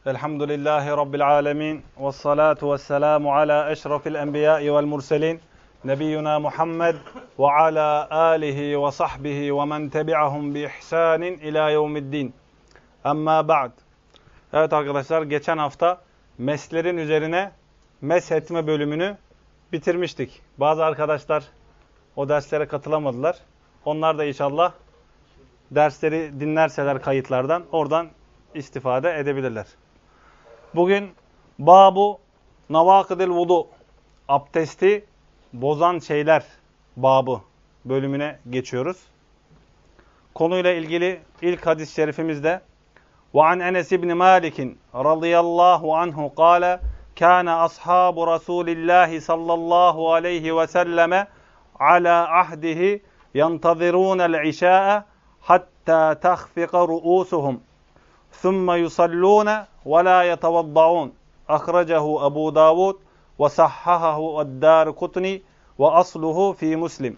Elhamdülillahi Rabbil alemin. Vessalatu vesselamu ala eşrafil enbiyai vel murselin. Nebiyyuna Muhammed ve ala alihi ve sahbihi ve men tebi'ahum bi ihsanin ila yevmiddin. Amma ba'd. Evet arkadaşlar, geçen hafta meslerin üzerine meshetme bölümünü bitirmiştik. Bazı arkadaşlar o derslere katılamadılar. Onlar da inşallah dersleri dinlerseler kayıtlardan oradan istifade edebilirler. Bugün babu navakidil vudu, abdesti bozan şeyler babı bölümüne geçiyoruz. Konuyla ilgili ilk hadis-i şerifimizde وعن أنس بن مالك رضي الله عنه قال كان أصحاب رسول الله صلى الله عليه وسلم على عهده ينتظرون العشاء حتى تخفق رؤوسهم ثم يصلون ولا يتوضعون أخرجه أبو داود وصححه الدارقطني وأصله في مسلم.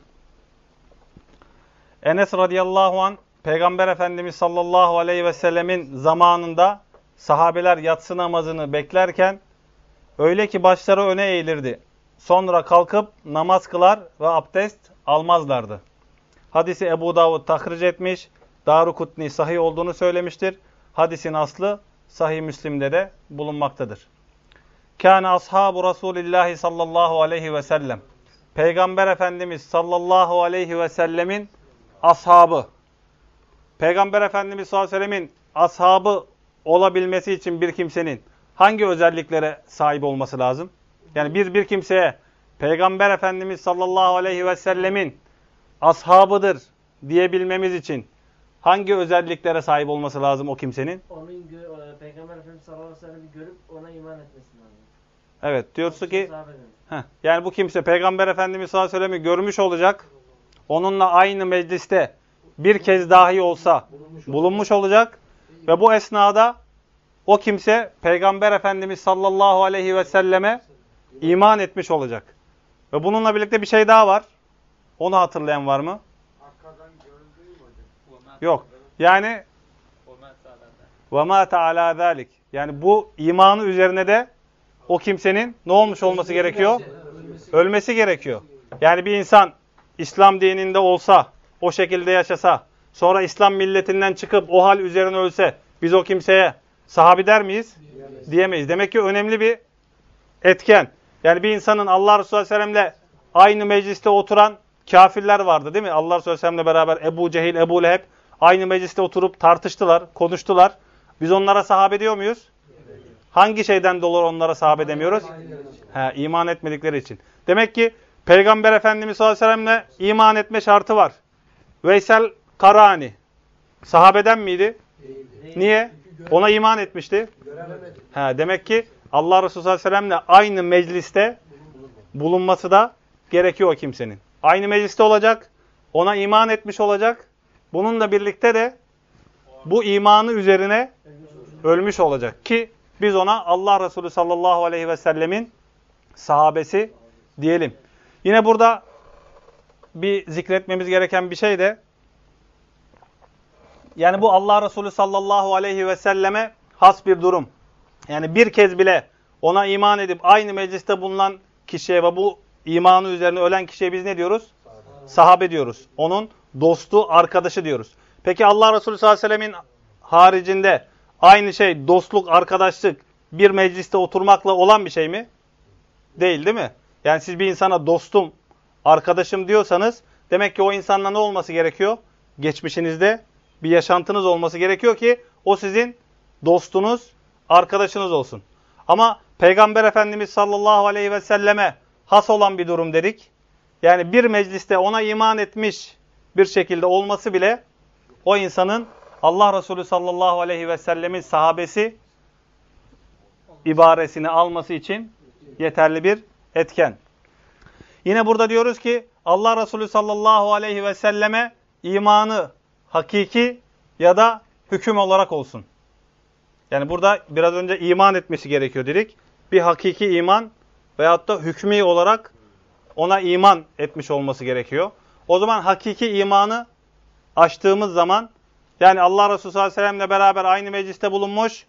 Enes radıyallahu anh, Peygamber Efendimiz sallallahu aleyhi ve sellemin zamanında sahabeler yatsı namazını beklerken öyle ki başları öne eğilirdi. Sonra kalkıp namaz kılar ve abdest almazlardı. Hadisi Ebu Davud tahric etmiş, Darukutni sahih olduğunu söylemiştir. Hadisin aslı Sahih Müslim'de de bulunmaktadır. Kâne ashabu Resulillahi sallallahu aleyhi ve sellem. Peygamber Efendimiz sallallahu aleyhi ve sellemin ashabı. Peygamber Efendimiz sallallahu aleyhi ve sellemin ashabı olabilmesi için bir kimsenin hangi özelliklere sahip olması lazım? Yani bir kimseye Peygamber Efendimiz sallallahu aleyhi ve sellemin ashabıdır diyebilmemiz için hangi özelliklere sahip olması lazım o kimsenin? Onun Peygamber Efendimiz sallallahu aleyhi ve sellem'i görüp ona iman etmesi lazım. Evet, diyorsun ki yani bu kimse Peygamber Efendimiz sallallahu aleyhi ve sellem'i görmüş olacak. Onunla aynı mecliste bir kez dahi olsa bulunmuş olacak ve bu esnada o kimse Peygamber Efendimiz sallallahu aleyhi ve selleme iman etmiş olacak. Ve bununla birlikte bir şey daha var. Onu hatırlayan var mı? Yok. Yani وَمَا تَعَلَى ذَٰلِكِ Yani bu imanı üzerine de o kimsenin ne olmuş olması gerekiyor? Ölmesi gerekiyor. Yani bir insan İslam dininde olsa, o şekilde yaşasa, sonra İslam milletinden çıkıp o hal üzerine ölse, biz o kimseye sahabi der miyiz? Diyemeyiz. Demek ki önemli bir etken. Yani bir insanın Allah Resulü Aleyhisselam'la aynı mecliste oturan kafirler vardı değil mi? Allah Resulü Aleyhisselam'la beraber Ebu Cehil, Ebu Leheb aynı mecliste oturup tartıştılar, konuştular. Biz onlara sahabe diyor muyuz? Hangi şeyden dolayı onlara sahabe demiyoruz? İman etmedikleri için. Demek ki Peygamber Efendimiz sallallahu aleyhi ve sellem'le iman etme şartı var. Veysel Karani sahabeden miydi? Niye? Ona iman etmişti. Demek ki Allah Resulü sallallahu aleyhi ve sellem'le aynı mecliste bulunması da gerekiyor o kimsenin. Aynı mecliste olacak, ona iman etmiş olacak. Bununla birlikte de bu imanı üzerine ölmüş olacak ki biz ona Allah Resulü sallallahu aleyhi ve sellemin sahabesi diyelim. Yine burada bir zikretmemiz gereken bir şey de yani bu Allah Resulü sallallahu aleyhi ve selleme has bir durum. Yani bir kez bile ona iman edip aynı mecliste bulunan kişiye ve bu imanı üzerine ölen kişiye biz ne diyoruz? Sahabe diyoruz. Onun dostu, arkadaşı diyoruz. Peki Allah Resulü sallallahu aleyhi ve sellemin haricinde aynı şey dostluk, arkadaşlık bir mecliste oturmakla olan bir şey mi? Değil mi? Yani siz bir insana dostum, arkadaşım diyorsanız demek ki o insanla ne olması gerekiyor? Geçmişinizde bir yaşantınız olması gerekiyor ki o sizin dostunuz, arkadaşınız olsun. Ama Peygamber Efendimiz sallallahu aleyhi ve selleme has olan bir durum dedik. Yani bir mecliste ona iman etmiş bir şekilde olması bile o insanın Allah Resulü sallallahu aleyhi ve sellemin sahabesi ibaresini alması için yeterli bir etken. Yine burada diyoruz ki Allah Resulü sallallahu aleyhi ve selleme imanı hakiki ya da hüküm olarak olsun. Yani burada biraz önce iman etmesi gerekiyor dedik. Bir hakiki iman veyahut da hükmü olarak ona iman etmiş olması gerekiyor. O zaman hakiki imanı açtığımız zaman yani Allah Resulü sallallahu aleyhi ve sellemle beraber aynı mecliste bulunmuş,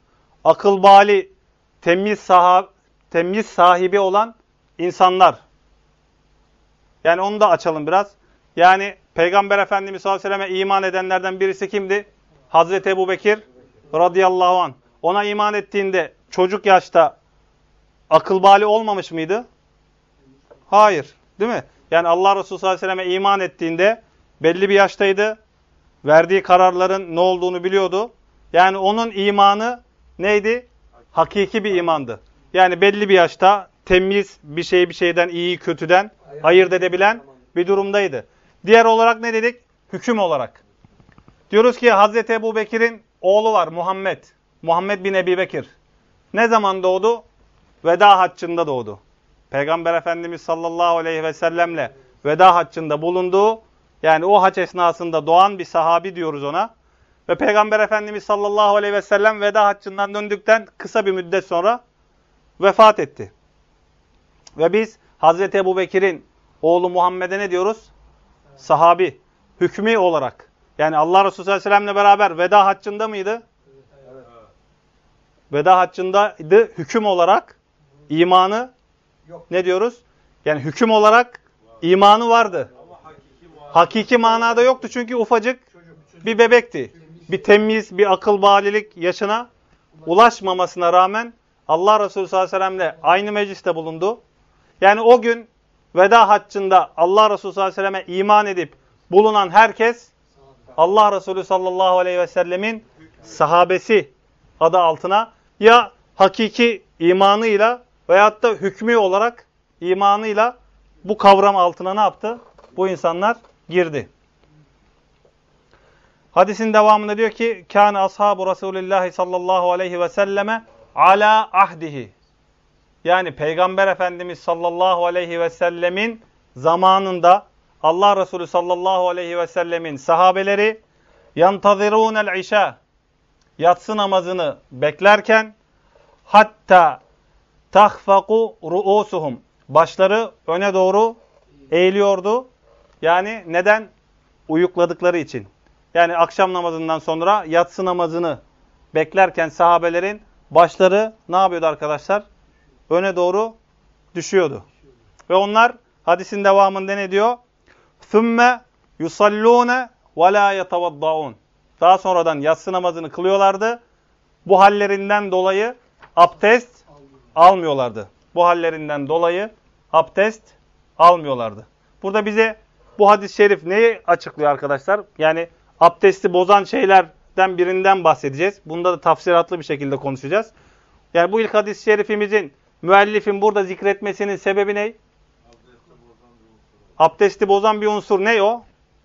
akıl bali, temyiz sahibi olan insanlar. Yani onu da açalım biraz. Yani Peygamber Efendimiz sallallahu aleyhi ve selleme iman edenlerden birisi kimdi? Hazreti Ebubekir radıyallahu anh. Ona iman ettiğinde çocuk yaşta akıl bali olmamış mıydı? Hayır. Değil mi? Yani Allah Resulü sallallahu aleyhi ve selleme iman ettiğinde belli bir yaştaydı. Verdiği kararların ne olduğunu biliyordu. Yani onun imanı neydi? Hakiki bir imandı. Yani belli bir yaşta temyiz bir şeyi bir şeyden, iyiyi kötüden ayırt edebilen bir durumdaydı. Diğer olarak ne dedik? Hüküm olarak. Diyoruz ki Hazreti Ebubekir'in oğlu var Muhammed. Muhammed bin Ebi Bekir. Ne zaman doğdu? Veda haccında doğdu. Peygamber Efendimiz sallallahu aleyhi ve sellemle veda haccında bulunduğu, yani o hac esnasında doğan bir sahabi diyoruz ona. Ve Peygamber Efendimiz sallallahu aleyhi ve sellem veda haccından döndükten kısa bir müddet sonra vefat etti. Ve biz Hazreti Ebubekir'in oğlu Muhammed'e ne diyoruz? Sahabi. Hükmü olarak. Yani Allah Resulü sallallahu aleyhi ve sellemle beraber veda haccında mıydı? Evet. Veda haccındaydı. Hüküm olarak imanı yok. Ne diyoruz? Yani hüküm olarak imanı vardı. Hakiki manada yoktu çünkü ufacık bir bebekti. Bir temyiz, bir akıl balilik yaşına ulaşmamasına rağmen Allah Resulü sallallahu aleyhi ve sellemle aynı mecliste bulundu. Yani o gün veda haccında Allah Resulü sallallahu aleyhi ve selleme iman edip bulunan herkes Allah Resulü sallallahu aleyhi ve sellemin sahabesi adı altına ya hakiki imanıyla veyahut da hükmü olarak imanıyla bu kavram altına ne yaptı? Bu insanlar girdi. Hadisin devamında diyor ki kâne ashabu Resulillahi sallallahu aleyhi ve selleme ala ahdihi. Yani Peygamber Efendimiz sallallahu aleyhi ve sellemin zamanında Allah Resulü sallallahu aleyhi ve sellemin sahabeleri yantazirûnel işâ, yatsı namazını beklerken hatta tahfaku ru'usuhum, başları öne doğru eğiliyordu. Yani neden? Uyukladıkları için. Yani akşam namazından sonra yatsı namazını beklerken sahabelerin başları ne yapıyordu arkadaşlar? Öne doğru düşüyordu. Ve onlar hadisin devamında ne diyor? ثُمَّ يُصَلُّونَ وَلَا يَتَوَضَّعُونَ. Daha sonradan yatsı namazını kılıyorlardı. Bu hallerinden dolayı abdest almıyorlardı. Bu hallerinden dolayı abdest almıyorlardı. Burada bize bu hadis-i şerif neyi açıklıyor arkadaşlar? Yani abdesti bozan şeylerden birinden bahsedeceğiz. Bunda da tafsiratlı bir şekilde konuşacağız. Yani bu ilk hadis-i şerifimizin müellifin burada zikretmesinin sebebi ne? Abdesti bozan bir unsur ne o?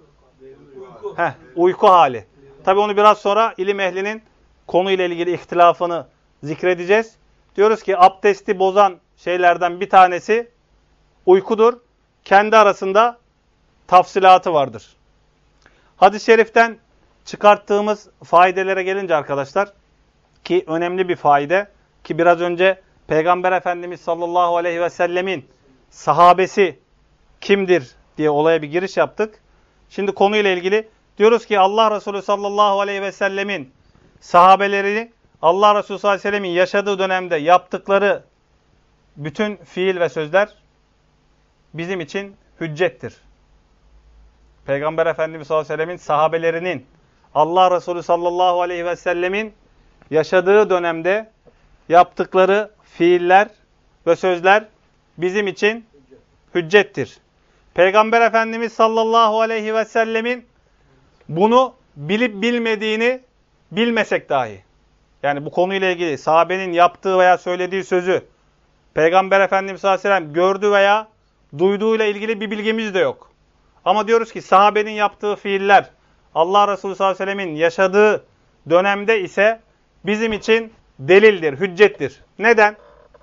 Uyku hali. Tabi onu biraz sonra ilim ehlinin konuyla ilgili ihtilafını zikredeceğiz. Diyoruz ki abdesti bozan şeylerden bir tanesi uykudur. Kendi arasında tafsilatı vardır. Hadis-i şeriften çıkarttığımız faidelere gelince arkadaşlar, ki önemli bir faide, ki biraz önce Peygamber Efendimiz sallallahu aleyhi ve sellemin sahabesi kimdir diye olaya bir giriş yaptık. Şimdi konuyla ilgili diyoruz ki Allah Resulü sallallahu aleyhi ve sellemin sahabelerini Allah Resulü sallallahu aleyhi ve sellemin yaşadığı dönemde yaptıkları bütün fiil ve sözler bizim için hüccettir. Peygamber Efendimiz sallallahu aleyhi ve sellemin sahabelerinin Allah Resulü sallallahu aleyhi ve sellemin yaşadığı dönemde yaptıkları fiiller ve sözler bizim için hüccettir. Peygamber Efendimiz sallallahu aleyhi ve sellemin bunu bilip bilmediğini bilmesek dahi, yani bu konuyla ilgili sahabenin yaptığı veya söylediği sözü Peygamber Efendimiz sallallahu aleyhi ve sellem gördü veya duyduğuyla ilgili bir bilgimiz de yok. Ama diyoruz ki sahabenin yaptığı fiiller Allah Resulü sallallahu aleyhi ve sellemin yaşadığı dönemde ise bizim için delildir, hüccettir. Neden?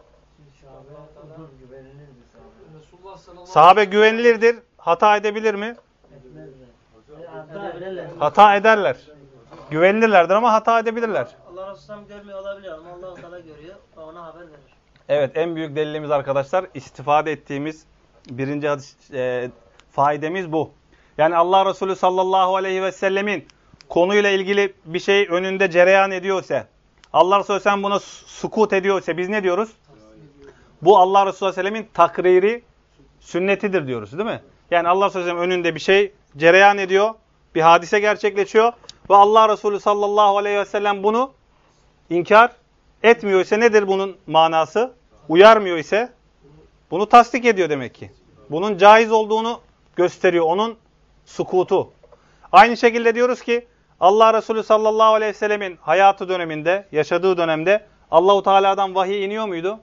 Sahabe güvenilirdir. Hata edebilir mi? Hata ederler. Güvenilirlerdir ama hata edebilirler. Allah Resulü görmüyor olabilir ama Allah Teala görüyor ve ona haber verir. Evet, en büyük delilimiz arkadaşlar, istifade ettiğimiz birinci faidemiz bu. Yani Allah Resulü sallallahu aleyhi ve sellemin konuyla ilgili bir şey önünde cereyan ediyorsa, Allah Resulü Aleyhisselam buna sukut ediyorsa biz ne diyoruz? Bu Allah Resulü Aleyhisselam'ın takriri sünnetidir diyoruz değil mi? Yani Allah Resulü Aleyhisselam önünde bir şey cereyan ediyor, bir hadise gerçekleşiyor ve Allah Resulü sallallahu aleyhi ve sellem bunu inkar etmiyor ise nedir bunun manası? Uyarmıyor ise bunu tasdik ediyor demek ki. Bunun caiz olduğunu gösteriyor, onun sukutu. Aynı şekilde diyoruz ki Allah Resulü sallallahu aleyhi ve sellemin hayatı döneminde, yaşadığı dönemde Allahu Teala'dan vahiy iniyor muydu?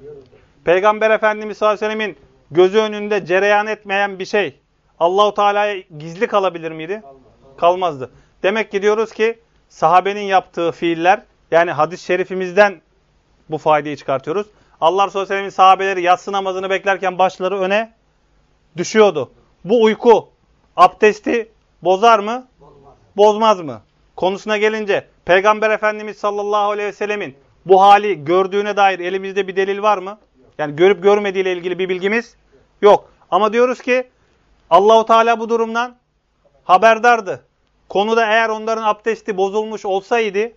Peygamber Efendimiz sallallahu aleyhi ve sellemin gözü önünde cereyan etmeyen bir şey Allahu Teala'ya gizli kalabilir miydi? Kalmazdı. Demek ki diyoruz ki sahabenin yaptığı fiiller, yani hadis-i şerifimizden bu faydayı çıkartıyoruz. Allah Resulü Aleyhisselam'ın sahabeleri yatsı namazını beklerken başları öne düşüyordu. Bu uyku abdesti bozar mı? Bozmaz mı? Konusuna gelince Peygamber Efendimiz sallallahu aleyhi ve sellemin bu hali gördüğüne dair elimizde bir delil var mı? Yani görüp görmediğiyle ilgili bir bilgimiz yok. Ama diyoruz ki Allahu Teala bu durumdan haberdardı. Konuda eğer onların abdesti bozulmuş olsaydı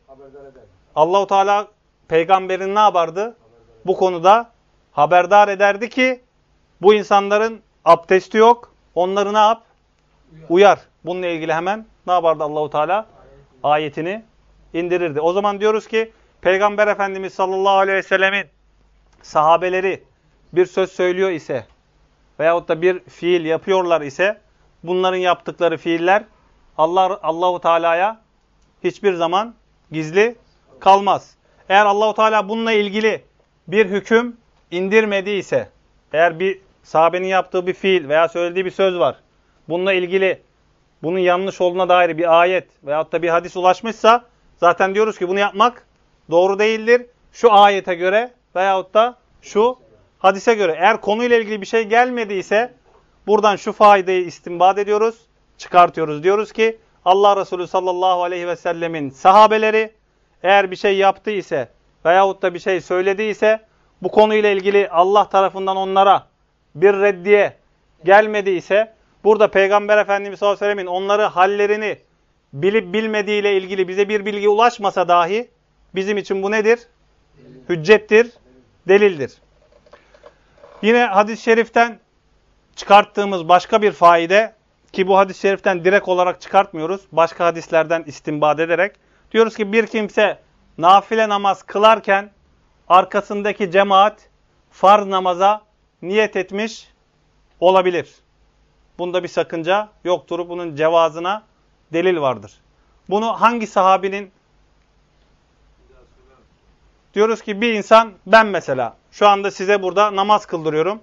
Allahu Teala peygamberin ne yapardı? Bu konuda haberdar ederdi ki bu insanların abdesti yok. Onları ne yap? Uyar. Bununla ilgili hemen ne yapardı Allahu Teala? Ayetini indirirdi. O zaman diyoruz ki Peygamber Efendimiz sallallahu aleyhi ve sellemin sahabeleri bir söz söylüyor ise veyahut da bir fiil yapıyorlar ise bunların yaptıkları fiiller Allahu Teala'ya hiçbir zaman gizli kalmaz. Eğer Allahu Teala bununla ilgili bir hüküm indirmediyse, eğer bir sahabenin yaptığı bir fiil veya söylediği bir söz var, bununla ilgili bunun yanlış olduğuna dair bir ayet veyahut da bir hadis ulaşmışsa zaten diyoruz ki bunu yapmak doğru değildir. Şu ayete göre veyahut da şu hadise göre. Eğer konuyla ilgili bir şey gelmediyse buradan şu faydayı istinbat ediyoruz, çıkartıyoruz. Diyoruz ki Allah Resulü sallallahu aleyhi ve sellemin sahabeleri eğer bir şey yaptıysa veyahut da bir şey söylediyse bu konuyla ilgili Allah tarafından onlara bir reddiye gelmediyse burada Peygamber Efendimiz sallallahu aleyhi ve sellemin onları hallerini bilip bilmediğiyle ilgili bize bir bilgi ulaşmasa dahi bizim için bu nedir? Hüccettir, delildir. Yine hadis-i şeriften çıkarttığımız başka bir faide ki bu hadis-i şeriften direkt olarak çıkartmıyoruz. Başka hadislerden istinbat ederek diyoruz ki bir kimse nafile namaz kılarken arkasındaki cemaat farz namaza niyet etmiş olabilir. Bunda bir sakınca yoktur. Bunun cevazına delil vardır. Bunu hangi sahabinin? Diyoruz ki bir insan, ben mesela şu anda size burada namaz kıldırıyorum.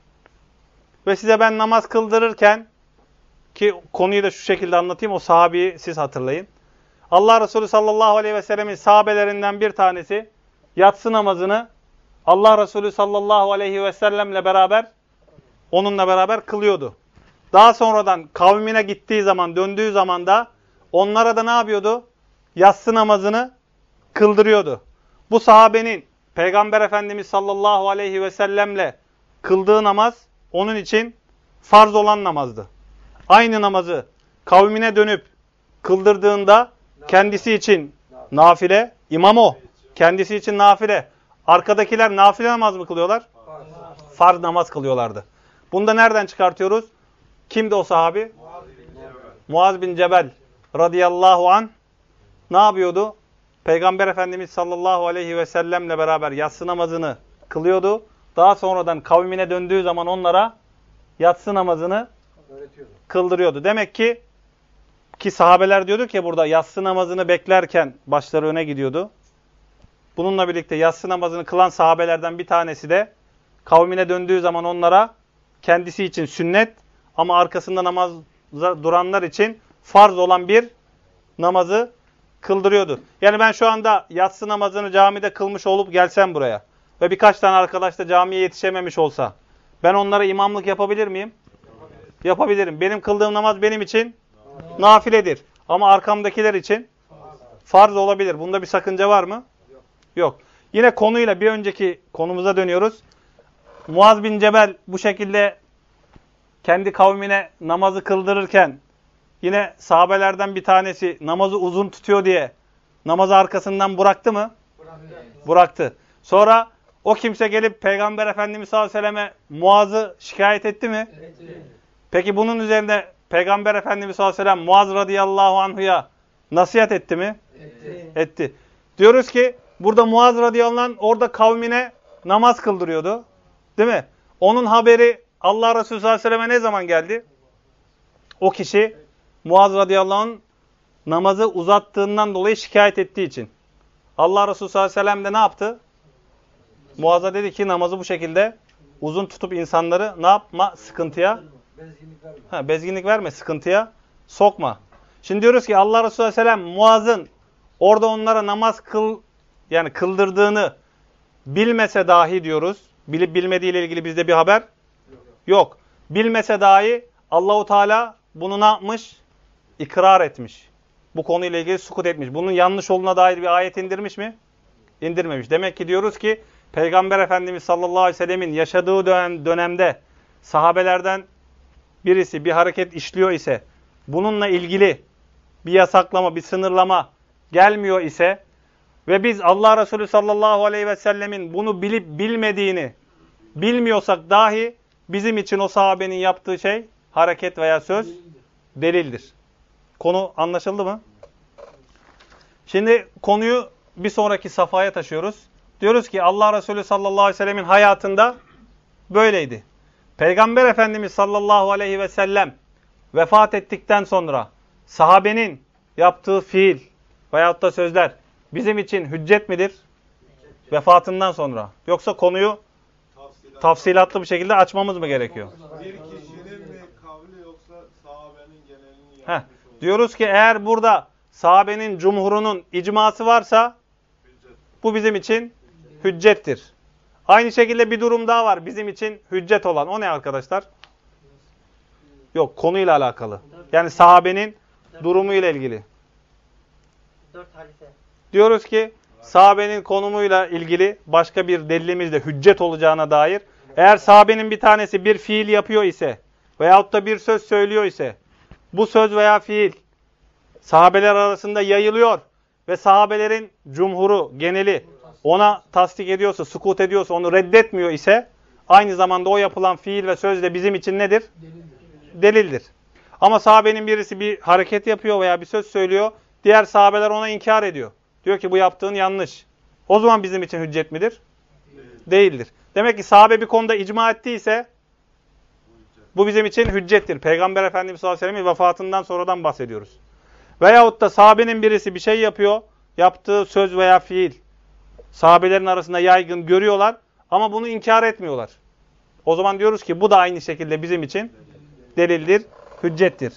Ve size ben namaz kıldırırken, ki konuyu da şu şekilde anlatayım, o sahabeyi siz hatırlayın. Allah Resulü sallallahu aleyhi ve sellemin sahabelerinden bir tanesi yatsı namazını Allah Resulü sallallahu aleyhi ve sellemle beraber, onunla beraber kılıyordu. Daha sonradan kavmine gittiği zaman, döndüğü zaman da onlara da ne yapıyordu? Yatsı namazını kıldırıyordu. Bu sahabenin Peygamber Efendimiz sallallahu aleyhi ve sellemle kıldığı namaz onun için farz olan namazdı. Aynı namazı kavmine dönüp kıldırdığında kendisi için nafile, imam o. Kendisi için nafile. Arkadakiler nafile namaz mı kılıyorlar? Farz namaz kılıyorlardı. Bunu da nereden çıkartıyoruz? Kimdi o sahabi? Muaz bin Cebel radıyallahu anh ne yapıyordu? Peygamber Efendimiz sallallahu aleyhi ve sellemle beraber yatsı namazını kılıyordu. Daha sonradan kavmine döndüğü zaman onlara yatsı namazını kıldırıyordu. Demek ki sahabeler diyordu ki burada yatsı namazını beklerken başları öne gidiyordu. Bununla birlikte yatsı namazını kılan sahabelerden bir tanesi de kavmine döndüğü zaman onlara kendisi için sünnet ama arkasında namaza duranlar için farz olan bir namazı kıldırıyordu. Yani ben şu anda yatsı namazını camide kılmış olup gelsem buraya ve birkaç tane arkadaş da camiye yetişememiş olsa ben onlara imamlık yapabilir miyim? Yapabilirim. Benim kıldığım namaz benim için nafiledir. Ama arkamdakiler için farz olabilir. Bunda bir sakınca var mı? Yok. Yine konuyla bir önceki konumuza dönüyoruz. Muaz bin Cebel bu şekilde kendi kavmine namazı kıldırırken yine sahabelerden bir tanesi namazı uzun tutuyor diye namazı arkasından bıraktı mı? Bıraktı. Sonra o kimse gelip Peygamber Efendimiz sallallahu aleyhi ve selleme Muaz'ı şikayet etti mi? Peki bunun üzerine Peygamber Efendimiz sallallahu aleyhi ve sellem Muaz radıyallahu anhu'ya nasihat etti mi? Etti. Diyoruz ki burada Muaz radıyallahu anh orada kavmine namaz kıldırıyordu. Değil mi? Onun haberi Allah Resulü sallallahu aleyhi ve selleme ne zaman geldi? O kişi Muaz radıyallahu anh namazı uzattığından dolayı şikayet ettiği için. Allah Resulü sallallahu aleyhi ve sellem de ne yaptı? Muaz'a dedi ki namazı bu şekilde uzun tutup insanları ne yapma? Sıkıntıya. Bezginlik verme, sıkıntıya sokma. Şimdi diyoruz ki Allah Resulü sallallahu aleyhi ve sellem Muaz'ın orada onlara namaz kıldırdığını bilmese dahi diyoruz. Bilip bilmediğiyle ilgili bizde bir haber yok. Bilmese dahi Allahu Teala bunu ne yapmış? İkrar etmiş. Bu konuyla ilgili sukut etmiş. Bunun yanlış olduğuna dair bir ayet indirmiş mi? İndirmemiş. Demek ki diyoruz ki Peygamber Efendimiz sallallahu aleyhi ve sellemin yaşadığı dönemde sahabelerden birisi bir hareket işliyor ise bununla ilgili bir yasaklama, bir sınırlama gelmiyor ise ve biz Allah Resulü sallallahu aleyhi ve sellemin bunu bilip bilmediğini bilmiyorsak dahi bizim için o sahabenin yaptığı şey, hareket veya söz delildir. Konu anlaşıldı mı? Şimdi konuyu bir sonraki safhaya taşıyoruz. Diyoruz ki Allah Resulü sallallahu aleyhi ve sellemin hayatında böyleydi. Peygamber Efendimiz sallallahu aleyhi ve sellem vefat ettikten sonra sahabenin yaptığı fiil veyahut da sözler bizim için hüccet midir? Vefatından sonra. Yoksa konuyu tafsilatlı bir şekilde açmamız mı gerekiyor? Bir kişinin mi kavli yoksa sahabenin genelini yapmış olduğu? Diyoruz ki eğer burada sahabenin cumhurunun icması varsa bu bizim için hüccettir. Aynı şekilde bir durum daha var bizim için hüccet olan. O ne arkadaşlar? Yok, konuyla alakalı. Yani sahabenin durumuyla ilgili. 4 halife. Diyoruz ki sahabenin konumuyla ilgili başka bir delilimiz de hüccet olacağına dair. Eğer sahabenin bir tanesi bir fiil yapıyor ise veyahut da bir söz söylüyor ise bu söz veya fiil sahabeler arasında yayılıyor ve sahabelerin cumhuru, geneli ona tasdik ediyorsa, sukut ediyorsa, onu reddetmiyor ise aynı zamanda o yapılan fiil ve söz de bizim için nedir? Delildir. Ama sahabenin birisi bir hareket yapıyor veya bir söz söylüyor, diğer sahabeler ona inkar ediyor. Diyor ki bu yaptığın yanlış. O zaman bizim için hüccet midir? Değildir. Demek ki sahabe bir konuda icma ettiyse bu bizim için hüccettir. Peygamber Efendimiz sallallahu aleyhi ve sellem'in vefatından sonradan bahsediyoruz. Veyahut da sahabenin birisi bir şey yapıyor, yaptığı söz veya fiil sahabelerin arasında yaygın görüyorlar ama bunu inkar etmiyorlar. O zaman diyoruz ki bu da aynı şekilde bizim için delildir, hüccettir.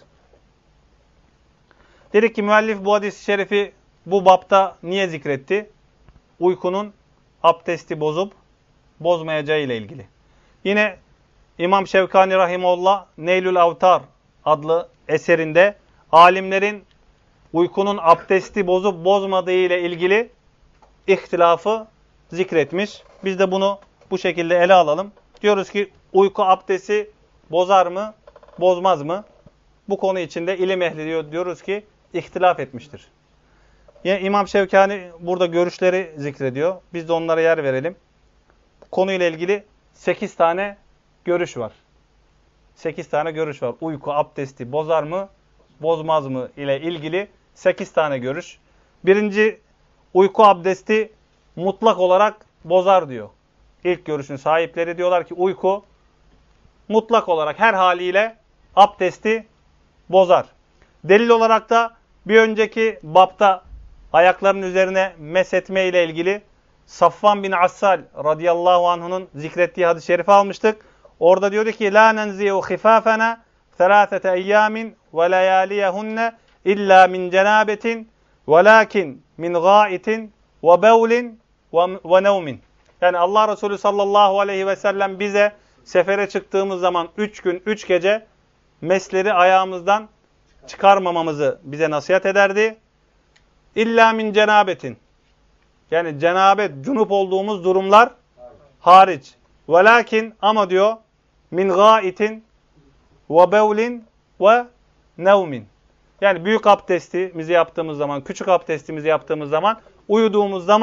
Dedik ki müellif bu hadis-i şerifi bu bapta niye zikretti? Uykunun abdesti bozup bozmayacağı ile ilgili. Yine İmam Şevkani Rahimullah Neylül Avtar adlı eserinde alimlerin uykunun abdesti bozup bozmadığı ile ilgili ihtilafı zikretmiş. Biz de bunu bu şekilde ele alalım. Diyoruz ki uyku abdesti bozar mı, bozmaz mı? Bu konu içinde ilim ehli diyoruz ki ihtilaf etmiştir. Yine İmam Şevkani burada görüşleri zikrediyor. Biz de onlara yer verelim. Konuyla ilgili 8 tane görüş var. 8 tane görüş var. Uyku abdesti bozar mı, bozmaz mı ile ilgili 8 tane görüş. Birinci, uyku abdesti mutlak olarak bozar diyor. İlk görüşün sahipleri diyorlar ki uyku mutlak olarak her haliyle abdesti bozar. Delil olarak da bir önceki bapta ayakların üzerine mesetme ile ilgili Safvan bin Assal radıyallahu anh'unun zikrettiği hadis-i şerifi almıştık. Orada diyordu ki la nenzi'u khifafena 3 eyyamin ve layaliyehunne illa min cenabetin velakin min gaitin ve bevlin ve nevmin. Yani Allah Resulü sallallahu aleyhi ve sellem bize sefere çıktığımız zaman 3 gün 3 gece mesleri ayağımızdan çıkarmamamızı bize nasihat ederdi. İlla min cenabetin. Yani cenabet, cunup olduğumuz durumlar hariç. Velakin ama diyor min gaitin ve bevlin ve nevmin. Yani büyük abdestimizi yaptığımız zaman, küçük abdestimizi yaptığımız zaman, uyuduğumuz zaman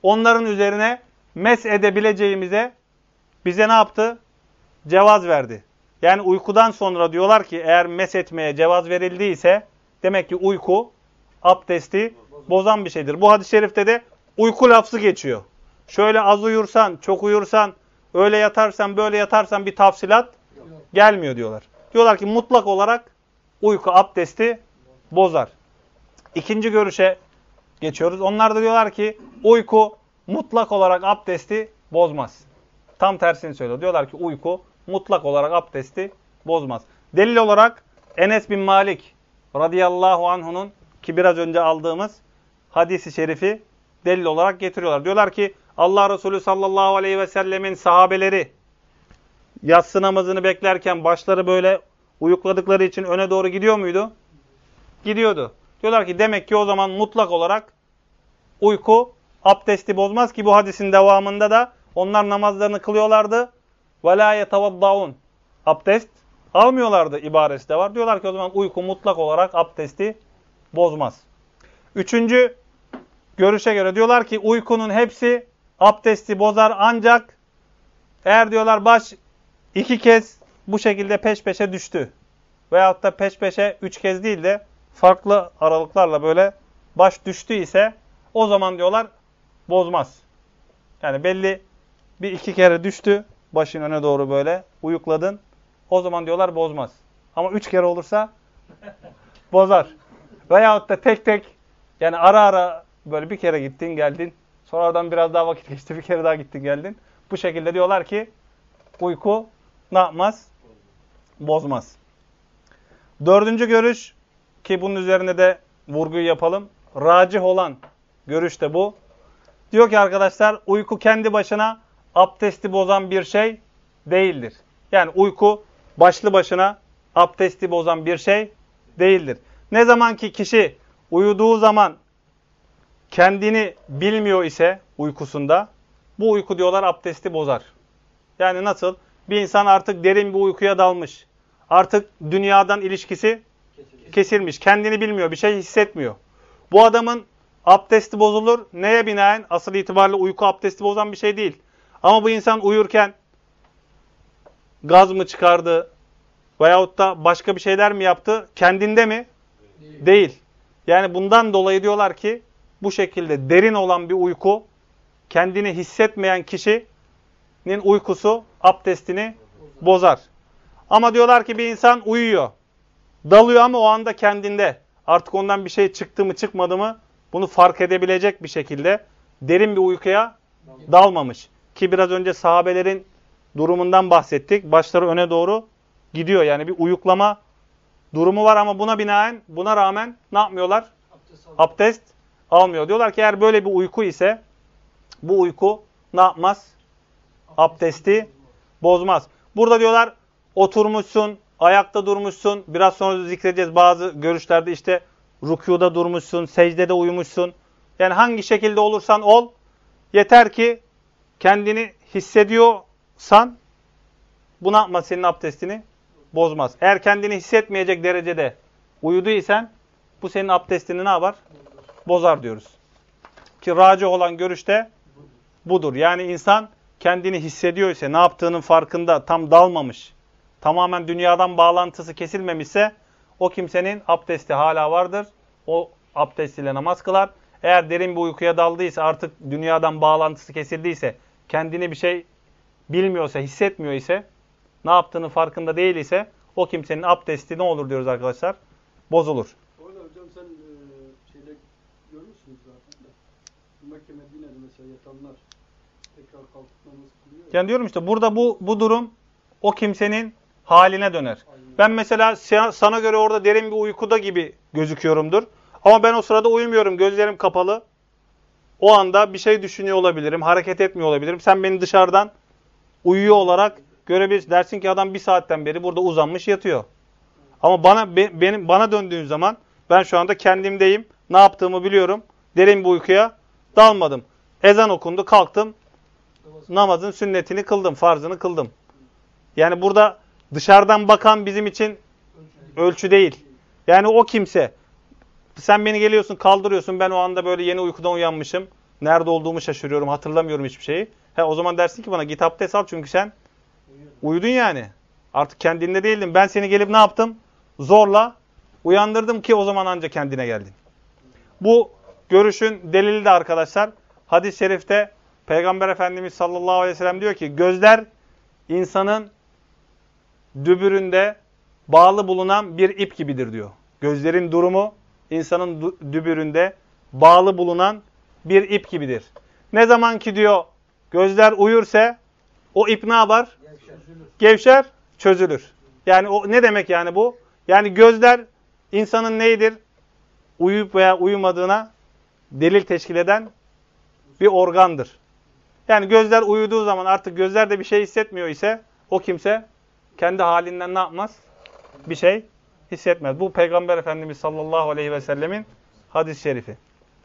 onların üzerine mes edebileceğimize bize ne yaptı? Cevaz verdi. Yani uykudan sonra diyorlar ki eğer mes etmeye cevaz verildiyse demek ki uyku abdesti bozan bir şeydir. Bu hadis-i şerifte de uyku lafzı geçiyor. Şöyle az uyursan, çok uyursan, öyle yatarsan, böyle yatarsan bir tafsilat gelmiyor diyorlar. Diyorlar ki mutlak olarak uyku abdesti bozar. İkinci görüşe geçiyoruz. Onlar da diyorlar ki uyku mutlak olarak abdesti bozmaz. Tam tersini söylüyor. Diyorlar ki uyku mutlak olarak abdesti bozmaz. Delil olarak Enes bin Malik radıyallahu anhu'nun ki biraz önce aldığımız hadisi şerifi delil olarak getiriyorlar. Diyorlar ki Allah Resulü sallallahu aleyhi ve sellemin sahabeleri yatsı namazını beklerken başları böyle uyukladıkları için öne doğru gidiyor muydu? Gidiyordu. Diyorlar ki demek ki o zaman mutlak olarak uyku abdesti bozmaz ki bu hadisin devamında da onlar namazlarını kılıyorlardı. وَلَا يَتَوَضَّعُونَ Abdest almıyorlardı ibaresi de var. Diyorlar ki o zaman uyku mutlak olarak abdesti bozmaz. Üçüncü görüşe göre diyorlar ki uykunun hepsi abdesti bozar ancak eğer diyorlar baş 2 kez bu şekilde peş peşe düştü. Veyahut da peş peşe 3 kez değil de farklı aralıklarla böyle baş düştü ise o zaman diyorlar bozmaz. Yani belli bir 2 kere düştü başın öne doğru böyle uyukladın. O zaman diyorlar bozmaz. Ama 3 kere olursa bozar. Veyahut da tek tek yani ara ara böyle bir kere gittin geldin. Sonradan biraz daha vakit geçti bir kere daha gittin geldin. Bu şekilde diyorlar ki uyku ne yapmaz? Bozmaz. Dördüncü görüş ki bunun üzerine de vurguyu yapalım. Racih olan görüş de bu. Diyor ki arkadaşlar uyku kendi başına abdesti bozan bir şey değildir. Yani uyku başlı başına abdesti bozan bir şey değildir. Ne zaman ki kişi uyuduğu zaman kendini bilmiyor ise uykusunda bu uyku diyorlar abdesti bozar. Yani nasıl? Bir insan artık derin bir uykuya dalmış. Artık dünyadan ilişkisi kesilmiş. Kendini bilmiyor, bir şey hissetmiyor. Bu adamın abdesti bozulur. Neye binaen? Asıl itibariyle uyku abdesti bozan bir şey değil. Ama bu insan uyurken gaz mı çıkardı veyahut da başka bir şeyler mi yaptı? Kendinde mi? Değil. Yani bundan dolayı diyorlar ki bu şekilde derin olan bir uyku kendini hissetmeyen kişinin uykusu abdestini bozar. Ama diyorlar ki bir insan uyuyor. Dalıyor ama o anda kendinde. Artık ondan bir şey çıktı mı çıkmadı mı bunu fark edebilecek bir şekilde derin bir uykuya dalmamış. Ki biraz önce sahabelerin durumundan bahsettik. Başları öne doğru gidiyor. Yani bir uyuklama durumu var ama buna rağmen ne yapmıyorlar? Abdest almıyor. Diyorlar ki eğer böyle bir uyku ise bu uyku ne yapmaz? Abdesti bozmaz. Burada diyorlar oturmuşsun, ayakta durmuşsun. Biraz sonra zikredeceğiz bazı görüşlerde işte rükûda durmuşsun, secdede uyumuşsun. Yani hangi şekilde olursan ol yeter ki kendini hissediyorsan bu ne yapmaz? Senin abdestini bozmaz. Eğer kendini hissetmeyecek derecede uyuduysan bu senin abdestini ne yapar? Bozar diyoruz. Ki racih olan görüşte budur. Yani insan kendini hissediyor ise, ne yaptığının farkında, tam dalmamış, tamamen dünyadan bağlantısı kesilmemişse o kimsenin abdesti hala vardır. O abdestiyle namaz kılar. Eğer derin bir uykuya daldıysa, artık dünyadan bağlantısı kesildiyse, kendini bir şey bilmiyorsa, hissetmiyor ise, ne yaptığının farkında değil ise o kimsenin abdesti ne olur diyoruz arkadaşlar? Bozulur. Öyle hocam sen şeyde görmüşsünüz zaten de. Mekke Medine'de mesela yatanlar tekrar kalkıp namaz kılıyor. Yani diyorum işte burada bu durum o kimsenin haline döner. Aynen. Ben mesela sana göre orada derin bir uykuda gibi gözüküyorumdur. Ama ben o sırada uyumuyorum. Gözlerim kapalı. O anda bir şey düşünüyor olabilirim. Hareket etmiyor olabilirim. Sen beni dışarıdan uyuyor olarak görebilirsin. Dersin ki adam bir saatten beri burada uzanmış yatıyor. Ama bana döndüğün zaman ben şu anda kendimdeyim. Ne yaptığımı biliyorum. Derin bir uykuya dalmadım. Ezan okundu, kalktım. Namazın sünnetini kıldım, farzını kıldım. Yani burada dışarıdan bakan bizim için ölçü değil. Yani o kimse, sen beni geliyorsun, kaldırıyorsun, ben o anda böyle yeni uykudan uyanmışım. Nerede olduğumu şaşırıyorum, hatırlamıyorum hiçbir şeyi. O zaman dersin ki bana git abdest al çünkü sen uyudun yani. Artık kendinde değildin. Ben seni gelip ne yaptım? Zorla uyandırdım ki o zaman ancak kendine geldin. Bu görüşün delili de arkadaşlar hadis-i şerifte Peygamber Efendimiz sallallahu aleyhi ve sellem diyor ki gözler insanın dübüründe bağlı bulunan bir ip gibidir diyor. Gözlerin durumu insanın dübüründe bağlı bulunan bir ip gibidir. Ne zaman ki diyor gözler uyursa o ip ne yapar? Gevşer, çözülür. Yani o ne demek yani bu? Yani gözler insanın neyidir? Uyuyup veya uyumadığına delil teşkil eden bir organdır. Yani gözler uyuduğu zaman artık gözler de bir şey hissetmiyor ise o kimse kendi halinden ne yapmaz? Bir şey hissetmez. Bu Peygamber Efendimiz sallallahu aleyhi ve sellemin hadis-i şerifi.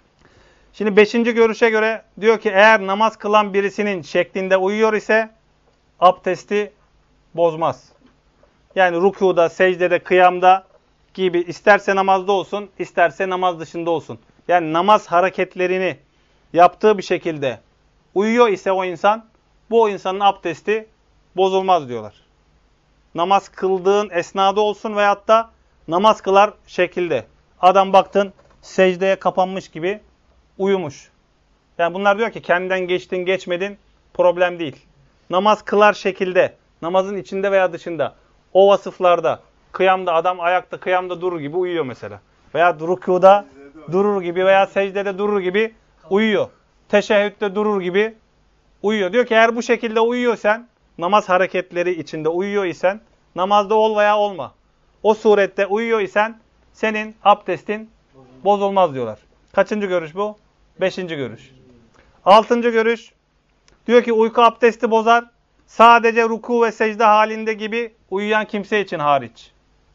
Şimdi 5. görüşe göre diyor ki eğer namaz kılan birisinin şeklinde uyuyor ise abdesti bozmaz. Yani rükuda, secdede, kıyamda gibi isterse namazda olsun, isterse namaz dışında olsun. Yani namaz hareketlerini yaptığı bir şekilde uyuyor ise o insan, bu o insanın abdesti bozulmaz diyorlar. Namaz kıldığın esnada olsun veyahut da namaz kılar şekilde. Adam baktın secdeye kapanmış gibi uyumuş. Yani bunlar diyor ki kendinden geçtin geçmedin problem değil. Namaz kılar şekilde, namazın içinde veya dışında, o vasıflarda, kıyamda adam ayakta kıyamda durur gibi uyuyor mesela. Veya rükuda durur gibi veya secdede durur gibi uyuyor. Teşehhütte durur gibi uyuyor. Diyor ki eğer bu şekilde uyuyorsan, namaz hareketleri içinde uyuyor isen, namazda ol veya olma. O surette uyuyor isen senin abdestin bozulmaz diyorlar. Kaçıncı görüş bu? 5. görüş. 6. görüş diyor ki uyku abdesti bozar. Sadece ruku ve secde halinde gibi uyuyan kimse için hariç.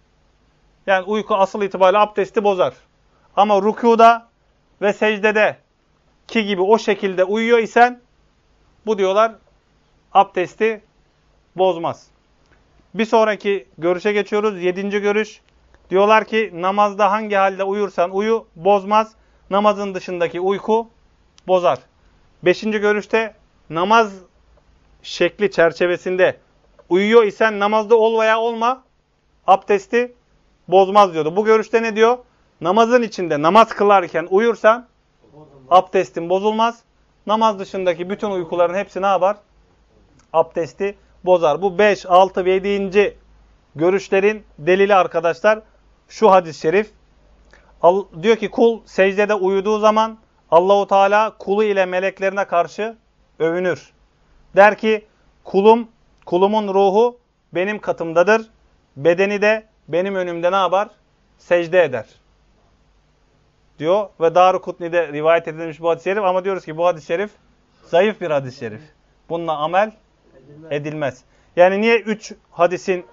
Yani uyku asıl itibariyle abdesti bozar. Ama rükuda ve secdede ki gibi o şekilde uyuyor isen bu diyorlar abdesti bozmaz. Bir sonraki görüşe geçiyoruz. 7. görüş. Diyorlar ki namazda hangi halde uyursan uyu bozmaz. Namazın dışındaki uyku bozar. 5. görüşte namaz şekli çerçevesinde uyuyor isen namazda ol veya olma abdesti bozmaz diyordu. Bu görüşte ne diyor? Namazın içinde namaz kılarken uyursan abdestin bozulmaz. Namaz dışındaki bütün uykuların hepsi ne yapar? Abdesti bozar. Bu 5, 6 ve 7. görüşlerin delili arkadaşlar şu hadis-i şerif. Diyor ki kul secdede uyuduğu zaman Allahu Teala kulu ile meleklerine karşı övünür. Der ki kulumun ruhu benim katımdadır. Bedeni de benim önümde ne yapar? Secde eder. Diyor ve Darukutni'de rivayet edilmiş bu hadis-i şerif ama diyoruz ki bu hadis-i şerif zayıf bir hadis-i şerif. Bununla amel edilmez. Yani niye 3 hadisin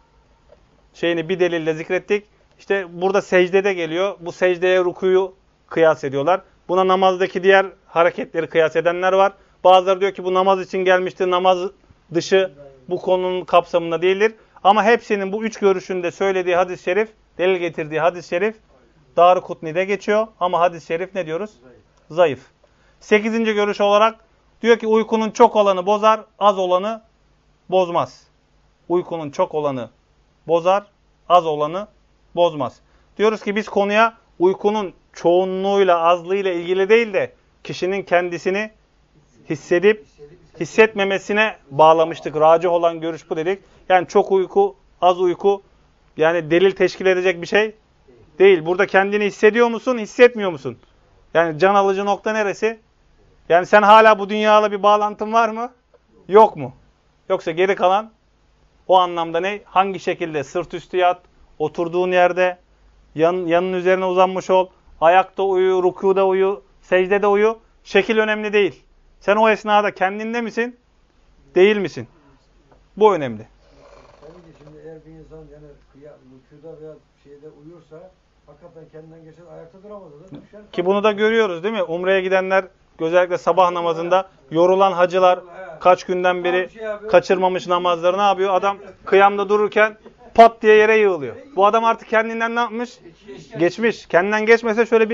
şeyini bir delille zikrettik? İşte burada secdede geliyor. Bu secdeye rukuyu kıyas ediyorlar. Buna namazdaki diğer hareketleri kıyas edenler var. Bazıları diyor ki bu namaz için gelmiştir. Namaz dışı bu konunun kapsamında değildir. Ama hepsinin bu 3 görüşünde söylediği hadis-i şerif, delil getirdiği hadis-i şerif Darukutni'de geçiyor. Ama hadis-i şerif ne diyoruz? Zayıf. 8. görüş olarak diyor ki uykunun çok olanı bozar, az olanı bozmaz. Uykunun çok olanı bozar, az olanı bozmaz. Diyoruz ki biz konuya uykunun çoğunluğuyla, azlığıyla ilgili değil de kişinin kendisini hissedip hissetmemesine bağlamıştık. Racih olan görüş bu dedik. Yani çok uyku, az uyku yani delil teşkil edecek bir şey değil. Burada kendini hissediyor musun, hissetmiyor musun? Yani can alıcı nokta neresi? Yani sen hala bu dünyayla bir bağlantın var mı? Yok mu? Yoksa geri kalan o anlamda ne? Hangi şekilde? Sırt üstü yat, oturduğun yerde, yanın üzerine uzanmış ol, ayakta uyu, rükuda uyu, secdede uyu. Şekil önemli değil. Sen o esnada kendinde misin? Değil misin? Bu önemli. Tabii ki şimdi eğer bir insan yani rükuda veya şeyde uyursa hakikaten kendinden geçen ayakta duramaz. Düşer, ki bunu da görüyoruz değil mi? Umre'ye gidenler özellikle sabah namazında yorulan hacılar kaç günden beri kaçırmamış namazları ne yapıyor? Adam kıyamda dururken pat diye yere yığılıyor. Bu adam artık kendinden ne yapmış? Geçmiş. Kendinden geçmese şöyle bir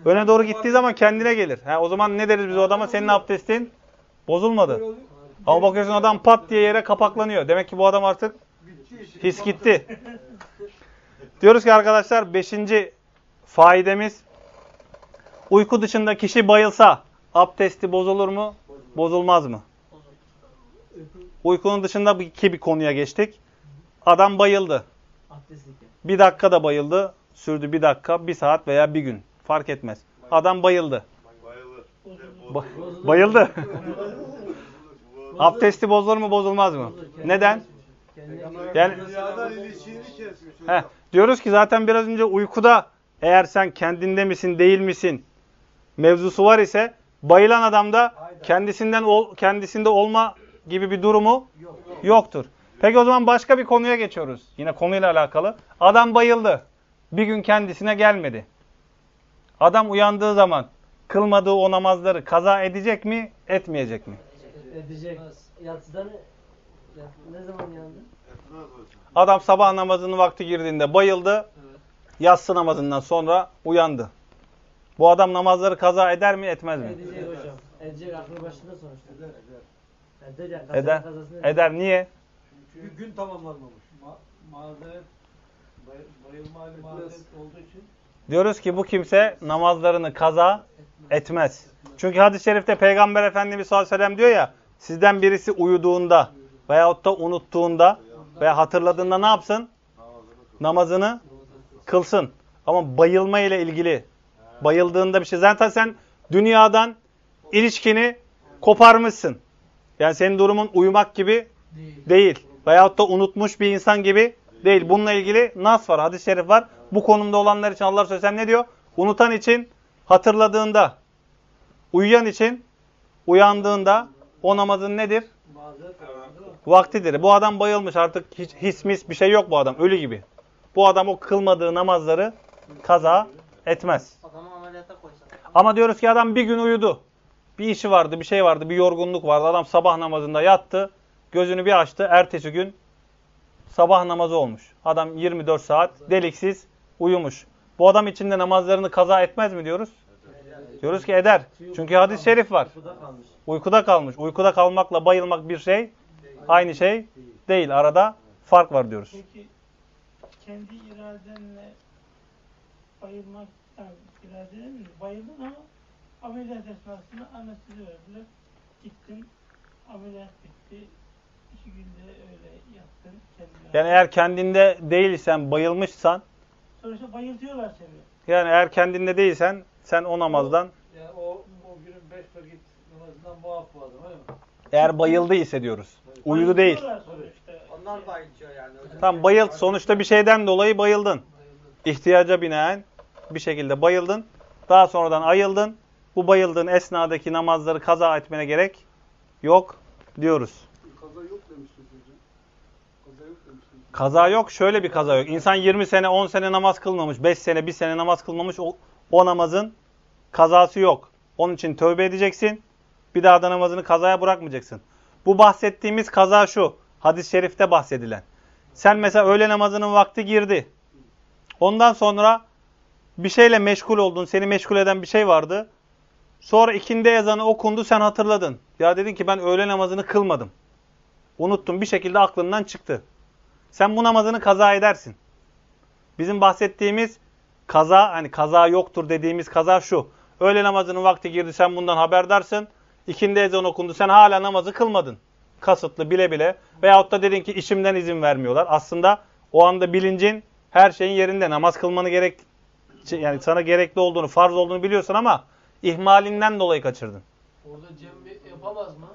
Öne doğru gittiği zaman kendine gelir. O zaman ne deriz biz o adama? Senin abdestin bozulmadı. Ama bakıyorsun adam pat diye yere kapaklanıyor. Demek ki bu adam artık his gitti. Diyoruz ki arkadaşlar 5. faidemiz, uyku dışında kişi bayılsa abdesti bozulur mu? Bozulmaz mı? Uykunun dışında bir konuya geçtik. Adam bayıldı. Abdestliyken. 1 dakika da bayıldı. Sürdü 1 dakika, 1 saat veya 1 gün. Fark etmez. Adam bayıldı. Bayıldı. Abdesti bozulur mu bozulmaz mı? Neden? Yani Dünyadan ilişiğini kesmiş. diyoruz ki zaten biraz önce uykuda eğer sen kendinde misin değil misin mevzusu var ise bayılan adamda kendisinde olma gibi bir durumu yoktur. Peki o zaman başka bir konuya geçiyoruz. Yine konuyla alakalı. Adam bayıldı. Bir gün kendisine gelmedi. Adam uyandığı zaman kılmadığı o namazları kaza edecek mi, etmeyecek mi? Edecek. Yatsıdan ne zaman yandı? Adam sabah namazının vakti girdiğinde bayıldı. Yatsı namazından sonra uyandı. Bu adam namazları kaza eder mi, etmez mi? Edecek hocam. Edecek, aklı başında sonuçta. Eder. Eder. Niye? Çünkü gün tamamlanmamış. Mazeret, bayılma hali mazeret olduğu için. Diyoruz ki bu kimse namazlarını kaza etmez. Çünkü hadis-i şerifte Peygamber Efendimiz sallallahu aleyhi ve sellem diyor ya, sizden birisi uyuduğunda veyahut da unuttuğunda veya hatırladığında ne yapsın? Namazını kılsın. Ama bayılma ile ilgili, bayıldığında bir şey. Zaten sen dünyadan ilişkini koparmışsın. Yani senin durumun uyumak gibi değil. Veyahut da unutmuş bir insan gibi değil. Bununla ilgili nas var, hadis-i şerif var. Bu konumda olanlar için Allah Resulü ne diyor? Unutan için hatırladığında, uyuyan için uyandığında o namazın nedir? Vaktidir. Bu adam bayılmış, artık hiç his bir şey yok bu adam. Ölü gibi. Bu adam o kılmadığı namazları kaza etmez. Adamı ameliyata koysan. Ama diyoruz ki adam bir gün uyudu. Bir işi vardı, bir şey vardı, bir yorgunluk vardı. Adam sabah namazında yattı, gözünü bir açtı. Ertesi gün sabah namazı olmuş. Adam 24 saat deliksiz uyumuş. Bu adam için de namazlarını kaza etmez mi diyoruz? Diyoruz ki eder. Çünkü hadis-i şerif var. Uykuda kalmış. Uykuda kalmakla bayılmak bir şey, aynı şey değil. Arada fark var diyoruz. Peki kendi iradenle bayılmak, yani iradenle bayıldın ama ameliyat esnasında anestezi verdiler. Gittin, ameliyat bitti. 2 günde öyle yattın. Yani eğer kendinde değilsen, bayılmışsan, Sonuçta bayıltıyorlar seni. yani eğer kendinde değilsen sen o namazdan, Yani o günün 5 vakit namazından muaf bu adam öyle mi? eğer bayıldı hissediyoruz. Uyudu değil. Bayıltıyorlar sonuçta. Onlar bayıltıyor yani hocam. Tam bayılt. Sonuçta bir şeyden dolayı bayıldın. İhtiyaca binaen bir şekilde bayıldın. Daha sonradan ayıldın. Bu bayıldığın esnadaki namazları kaza etmene gerek yok diyoruz. Kaza yok demiştiniz hocam. Kaza yok demiştiniz. Kaza yok. Şöyle bir kaza yok. İnsan 20 sene, 10 sene namaz kılmamış, 5 sene, 1 sene namaz kılmamış. O namazın kazası yok. Onun için tövbe edeceksin. Bir daha da namazını kazaya bırakmayacaksın. Bu bahsettiğimiz kaza şu. Hadis-i şerifte bahsedilen. Sen mesela öğle namazının vakti girdi. Ondan sonra bir şeyle meşgul oldun. Seni meşgul eden bir şey vardı. Sonra ikindi ezanı okundu. Sen hatırladın. Ya dedin ki ben öğle namazını kılmadım. Unuttum. Bir şekilde aklından çıktı. Sen bu namazını kaza edersin. Bizim bahsettiğimiz kaza, hani kaza yoktur dediğimiz kaza şu. Öğle namazının vakti girdi. Sen bundan haberdarsın. İkindi ezan okundu. Sen hala namazı kılmadın. Kasıtlı, bile bile. Veyahut da dedin ki işimden izin vermiyorlar. Aslında o anda bilincin her şeyin yerinde. Namaz kılmanı yani sana gerekli olduğunu, farz olduğunu biliyorsun ama ihmalinden dolayı kaçırdın. Orada cem yapamaz mı?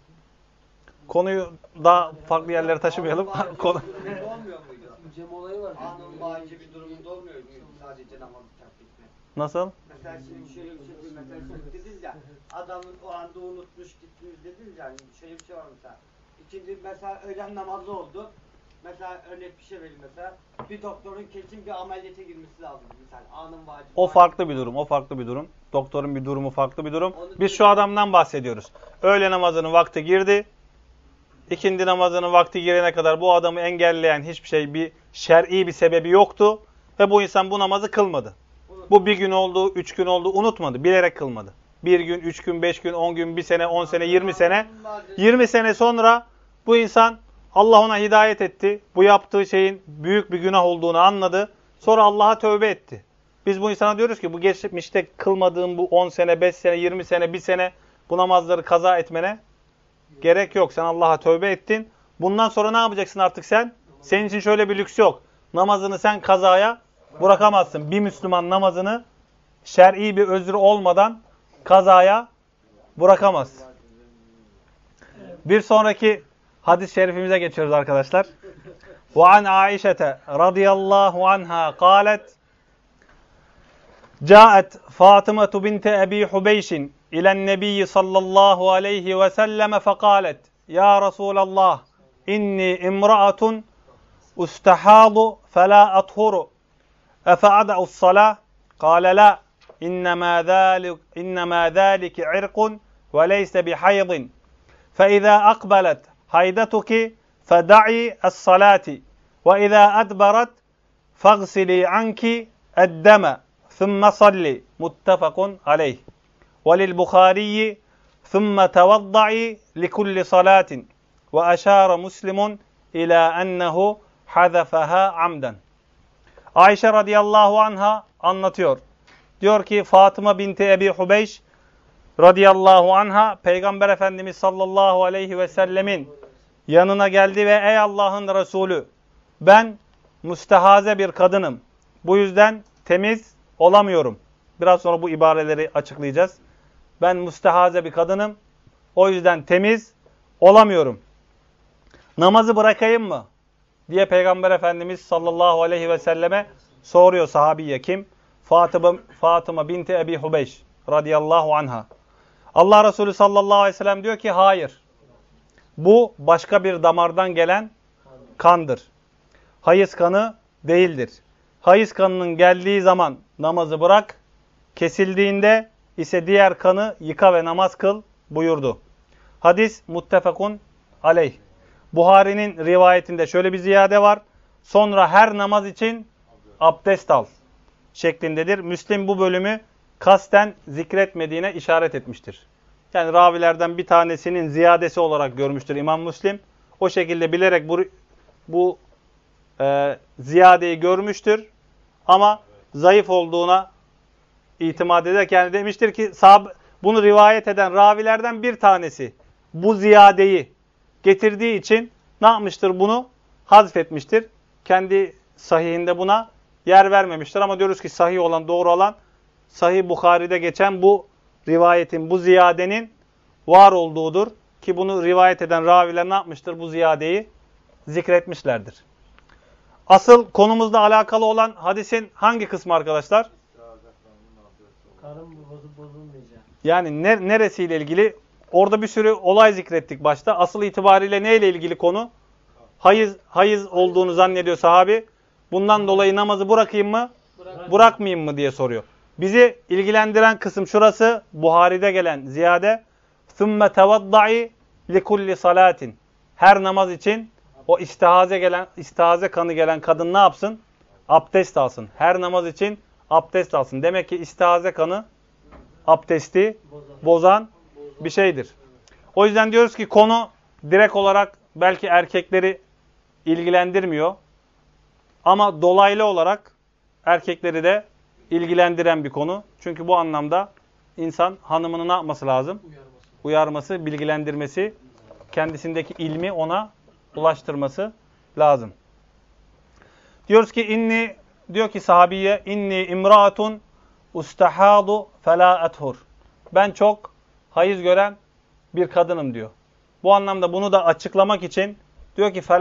Konuyu daha farklı yerlere taşımayalım. Konu... Olmuyor muydu? Cem olayı var. Anın bağcı bir durumunda olmuyor muydu sadece namazı terk etme? Nasıl? Mesela şimdi şöyle bir şey değil. Mesela şimdi dediniz ya adamın o anda unutmuş gittiniz dediniz ya. Yani şöyle bir şey var mesela. İkinci mesela öğlen namazı oldu. Mesela örnek bir şey vereyim mesela. Bir doktorun kesin bir ameliyata girmesi lazım mesela. Anın vacip. O farklı bir durum. O farklı bir durum. Doktorun bir durumu farklı bir durum. Biz şu adamdan bahsediyoruz. Öğle namazının vakti girdi. İkindi namazının vakti girene kadar bu adamı engelleyen hiçbir şey, bir şer'i bir sebebi yoktu. Ve bu insan bu namazı kılmadı. Bu bir gün oldu, 3 gün oldu unutmadı. Bilerek kılmadı. 1 gün, 3 gün, 5 gün, 10 gün, 1 sene, 10 sene, 20 sene. 20 sene sonra bu insan Allah ona hidayet etti. Bu yaptığı şeyin büyük bir günah olduğunu anladı. Sonra Allah'a tövbe etti. Biz bu insana diyoruz ki bu geçmişte kılmadığın bu 10 sene, 5 sene, 20 sene, 1 sene bu namazları kaza etmene gerek yok. Sen Allah'a tövbe ettin. Bundan sonra ne yapacaksın artık sen? Senin için şöyle bir lüks yok. Namazını sen kazaya bırakamazsın. Bir Müslüman namazını şer'i bir özrü olmadan kazaya bırakamaz. Bir sonraki hadis-i şerifimize geçiyoruz arkadaşlar. وعن عائشة رضي الله عنها قالت جاءت فاطمة بنت أبي حبيش إلى النبي صلى الله عليه وسلم فقالت يا رسول الله إني امرأة أستحاض فلا أطهر أفأدع الصلاة قال لا إنما ذلك عرق وليس بحيض فإذا أقبلت حيضتك فدعي الصلاة وإذا أدبرت فاغسلي عنك الدم ثم صلي متفق عليه وللبخاري ثم توضعي لكل صلاة وأشار مسلم إلى أنه حذفها عمدا. Ayşe radıyallahu anha anlatıyor. Diyor ki Fatıma binti Ebi Hubeyş radıyallahu anha Peygamber Efendimiz sallallahu aleyhi ve sellemin yanına geldi ve ey Allah'ın Resulü ben müstehaze bir kadınım. Bu yüzden temiz olamıyorum. Biraz sonra bu ibareleri açıklayacağız. Ben müstehaze bir kadınım. O yüzden temiz olamıyorum. Namazı bırakayım mı? Diye Peygamber Efendimiz sallallahu aleyhi ve selleme soruyor sahabiye kim? Fatıma binti Ebi Hubeyş radıyallahu anha. Allah Resulü sallallahu aleyhi ve sellem diyor ki hayır. Bu başka bir damardan gelen kandır. Hayız kanı değildir. Hayız kanının geldiği zaman namazı bırak, kesildiğinde ise diğer kanı yıka ve namaz kıl buyurdu. Hadis muttefakun aleyh. Buhari'nin rivayetinde şöyle bir ziyade var. Sonra her namaz için abdest al şeklindedir. Müslim bu bölümü kasten zikretmediğine işaret etmiştir. Yani ravilerden bir tanesinin ziyadesi olarak görmüştür İmam Müslim. O şekilde bilerek bu ziyadeyi görmüştür. Ama zayıf olduğuna itimat ederken demiştir ki bunu rivayet eden ravilerden bir tanesi bu ziyadeyi getirdiği için ne yapmıştır? Bunu hazfetmiştir. Kendi sahihinde buna yer vermemiştir. Ama diyoruz ki sahih olan, doğru olan Sahih Bukhari'de geçen bu rivayetin, bu ziyadenin var olduğudur. Ki bunu rivayet eden raviler ne yapmıştır? Bu ziyadeyi zikretmişlerdir. Asıl konumuzla alakalı olan hadisin hangi kısmı arkadaşlar? Karın bozulmayacak. Yani neresiyle ilgili? Orada bir sürü olay zikrettik başta. Asıl itibariyle neyle ilgili konu? Hayız olduğunu zannediyor sahabi. Bundan dolayı namazı bırakayım mı? Bırakmayayım mı diye soruyor. Bizi ilgilendiren kısım şurası. Buhari'de gelen ziyade. ثُمَّ تَوَضَّعِ لِكُلِّ صَلَاتٍ. Her namaz için o istihaze kanı gelen kadın ne yapsın? Abdest alsın. Her namaz için abdest alsın. Demek ki istihaze kanı abdesti bozan bir şeydir. O yüzden diyoruz ki konu direkt olarak belki erkekleri ilgilendirmiyor. Ama dolaylı olarak erkekleri de ilgilendiren bir konu. Çünkü bu anlamda insan hanımını ne yapması lazım? Uyarması, bilgilendirmesi, kendisindeki ilmi ona ulaştırması lazım. Diyoruz ki diyor ki sahabiye inni imraatun ustahadu fela athur. Ben çok hayız gören bir kadınım diyor. Bu anlamda bunu da açıklamak için diyor ki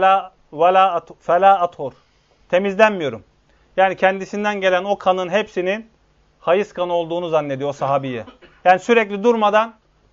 fela athur. Temizlenmiyorum. Yani kendisinden gelen o kanın hepsinin hayız kanı olduğunu zannediyor o sahabiye. Yani sürekli durmadan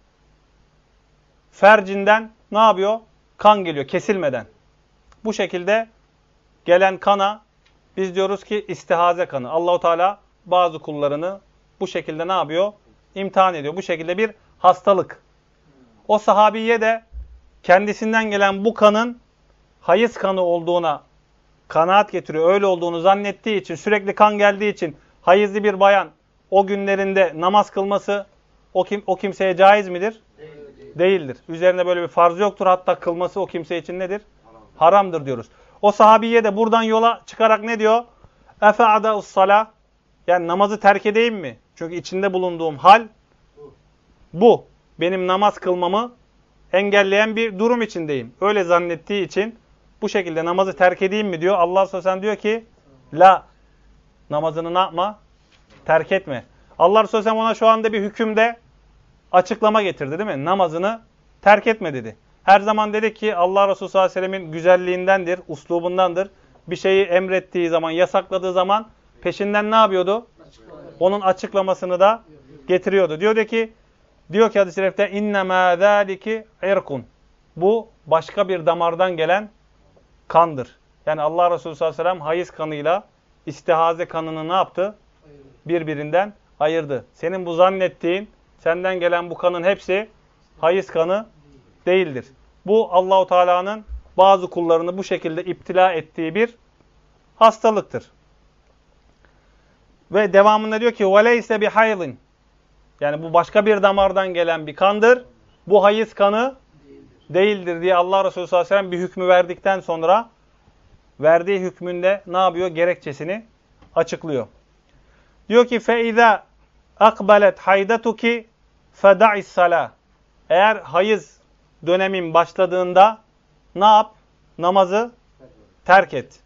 fercinden ne yapıyor? Kan geliyor kesilmeden. Bu şekilde gelen kana biz diyoruz ki istihaze kanı. Allahu Teala bazı kullarını bu şekilde ne yapıyor? İmtihan ediyor. Bu şekilde bir hastalık. O sahabiye de kendisinden gelen bu kanın hayız kanı olduğuna kanaat getiriyor. Öyle olduğunu zannettiği için, sürekli kan geldiği için hayızlı bir bayan o günlerinde namaz kılması o kimseye caiz midir? Değildir. Üzerine böyle bir farz yoktur. Hatta kılması o kimse için nedir? Haramdır diyoruz. O sahabiye de buradan yola çıkarak ne diyor? Efe ada'us salah. Yani namazı terk edeyim mi? Çünkü içinde bulunduğum hal bu. Benim namaz kılmamı engelleyen bir durum içindeyim. Öyle zannettiği için bu şekilde namazı terk edeyim mi diyor. Allah Resulü Sellem diyor ki la, namazını ne yapma? Terk etme. Allah Resulü Sellem ona şu anda bir hükümde açıklama getirdi değil mi? Namazını terk etme dedi. Her zaman dedi ki Allah Resulü sallallahu aleyhi ve sellemin güzelliğindendir, uslubundandır. Bir şeyi emrettiği zaman, yasakladığı zaman peşinden ne yapıyordu? Onun açıklamasını da getiriyordu. Diyor ki hadis-i şerifte innemâ zâliki irkun. Bu başka bir damardan gelen kandır. Yani Allah Resulü sallallahu aleyhi ve sellem hayız kanıyla istihaze kanını ne yaptı? Birbirinden ayırdı. Senin bu zannettiğin, senden gelen bu kanın hepsi hayız kanı değildir. Bu Allahu Teala'nın bazı kullarını bu şekilde iptila ettiği bir hastalıktır. Ve devamında diyor ki وَلَيْسَ بِحَيْضٍ. Yani bu başka bir damardan gelen bir kandır. Bu hayız kanı değildir diye Allah Resulü sallallahu aleyhi ve sellem bir hükmü verdikten sonra verdiği hükmünde ne yapıyor? Gerekçesini açıklıyor. Diyor ki فَاِذَا أَقْبَلَتْ حَيْدَتُكِ فَدَعِ السَّلَاةِ. Eğer hayız dönemin başladığında ne yap? Namazı terk et.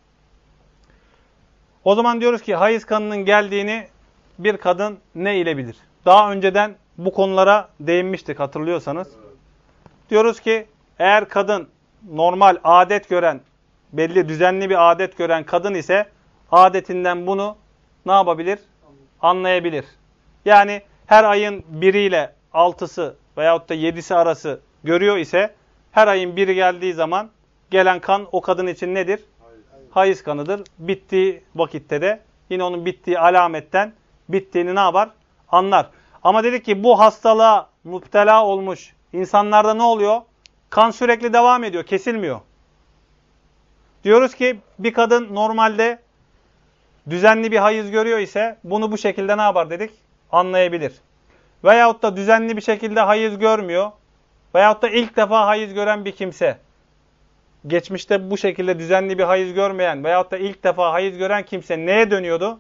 O zaman diyoruz ki hayız kanının geldiğini bir kadın ne ile bilir? Daha önceden bu konulara değinmiştik hatırlıyorsanız. Diyoruz ki eğer kadın normal adet gören, belli düzenli bir adet gören kadın ise adetinden bunu ne yapabilir? Anlayabilir. Yani her ayın 1 ile 6'sı veyahut da 7'si arası görüyor ise her ayın 1'i geldiği zaman gelen kan o kadın için nedir? Hayız kanıdır. Bittiği vakitte de yine onun bittiği alametten bittiğini ne yapar? Anlar. Ama dedik ki bu hastalığa müptela olmuş insanlarda ne oluyor? Kan sürekli devam ediyor, kesilmiyor. Diyoruz ki bir kadın normalde düzenli bir hayız görüyor ise bunu bu şekilde ne yapar dedik? Anlayabilir. Veyahut da düzenli bir şekilde hayız görmüyor. Veyahut da ilk defa hayız gören bir kimse. Geçmişte bu şekilde düzenli bir hayız görmeyen veyahut da ilk defa hayız gören kimse neye dönüyordu?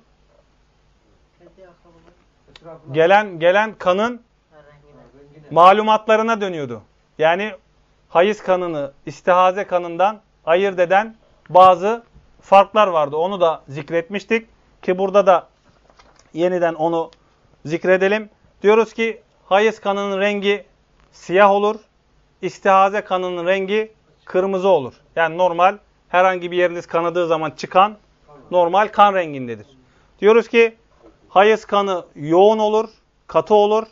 Gelen kanın malumatlarına dönüyordu. Yani hayız kanını istihaze kanından ayırt eden bazı farklar vardı. Onu da zikretmiştik ki burada da yeniden onu zikredelim. Diyoruz ki hayız kanının rengi siyah olur. İstihaze kanının rengi kırmızı olur. Yani normal herhangi bir yeriniz kanadığı zaman çıkan normal kan rengindedir. Diyoruz ki hayız kanı yoğun olur, katı olur.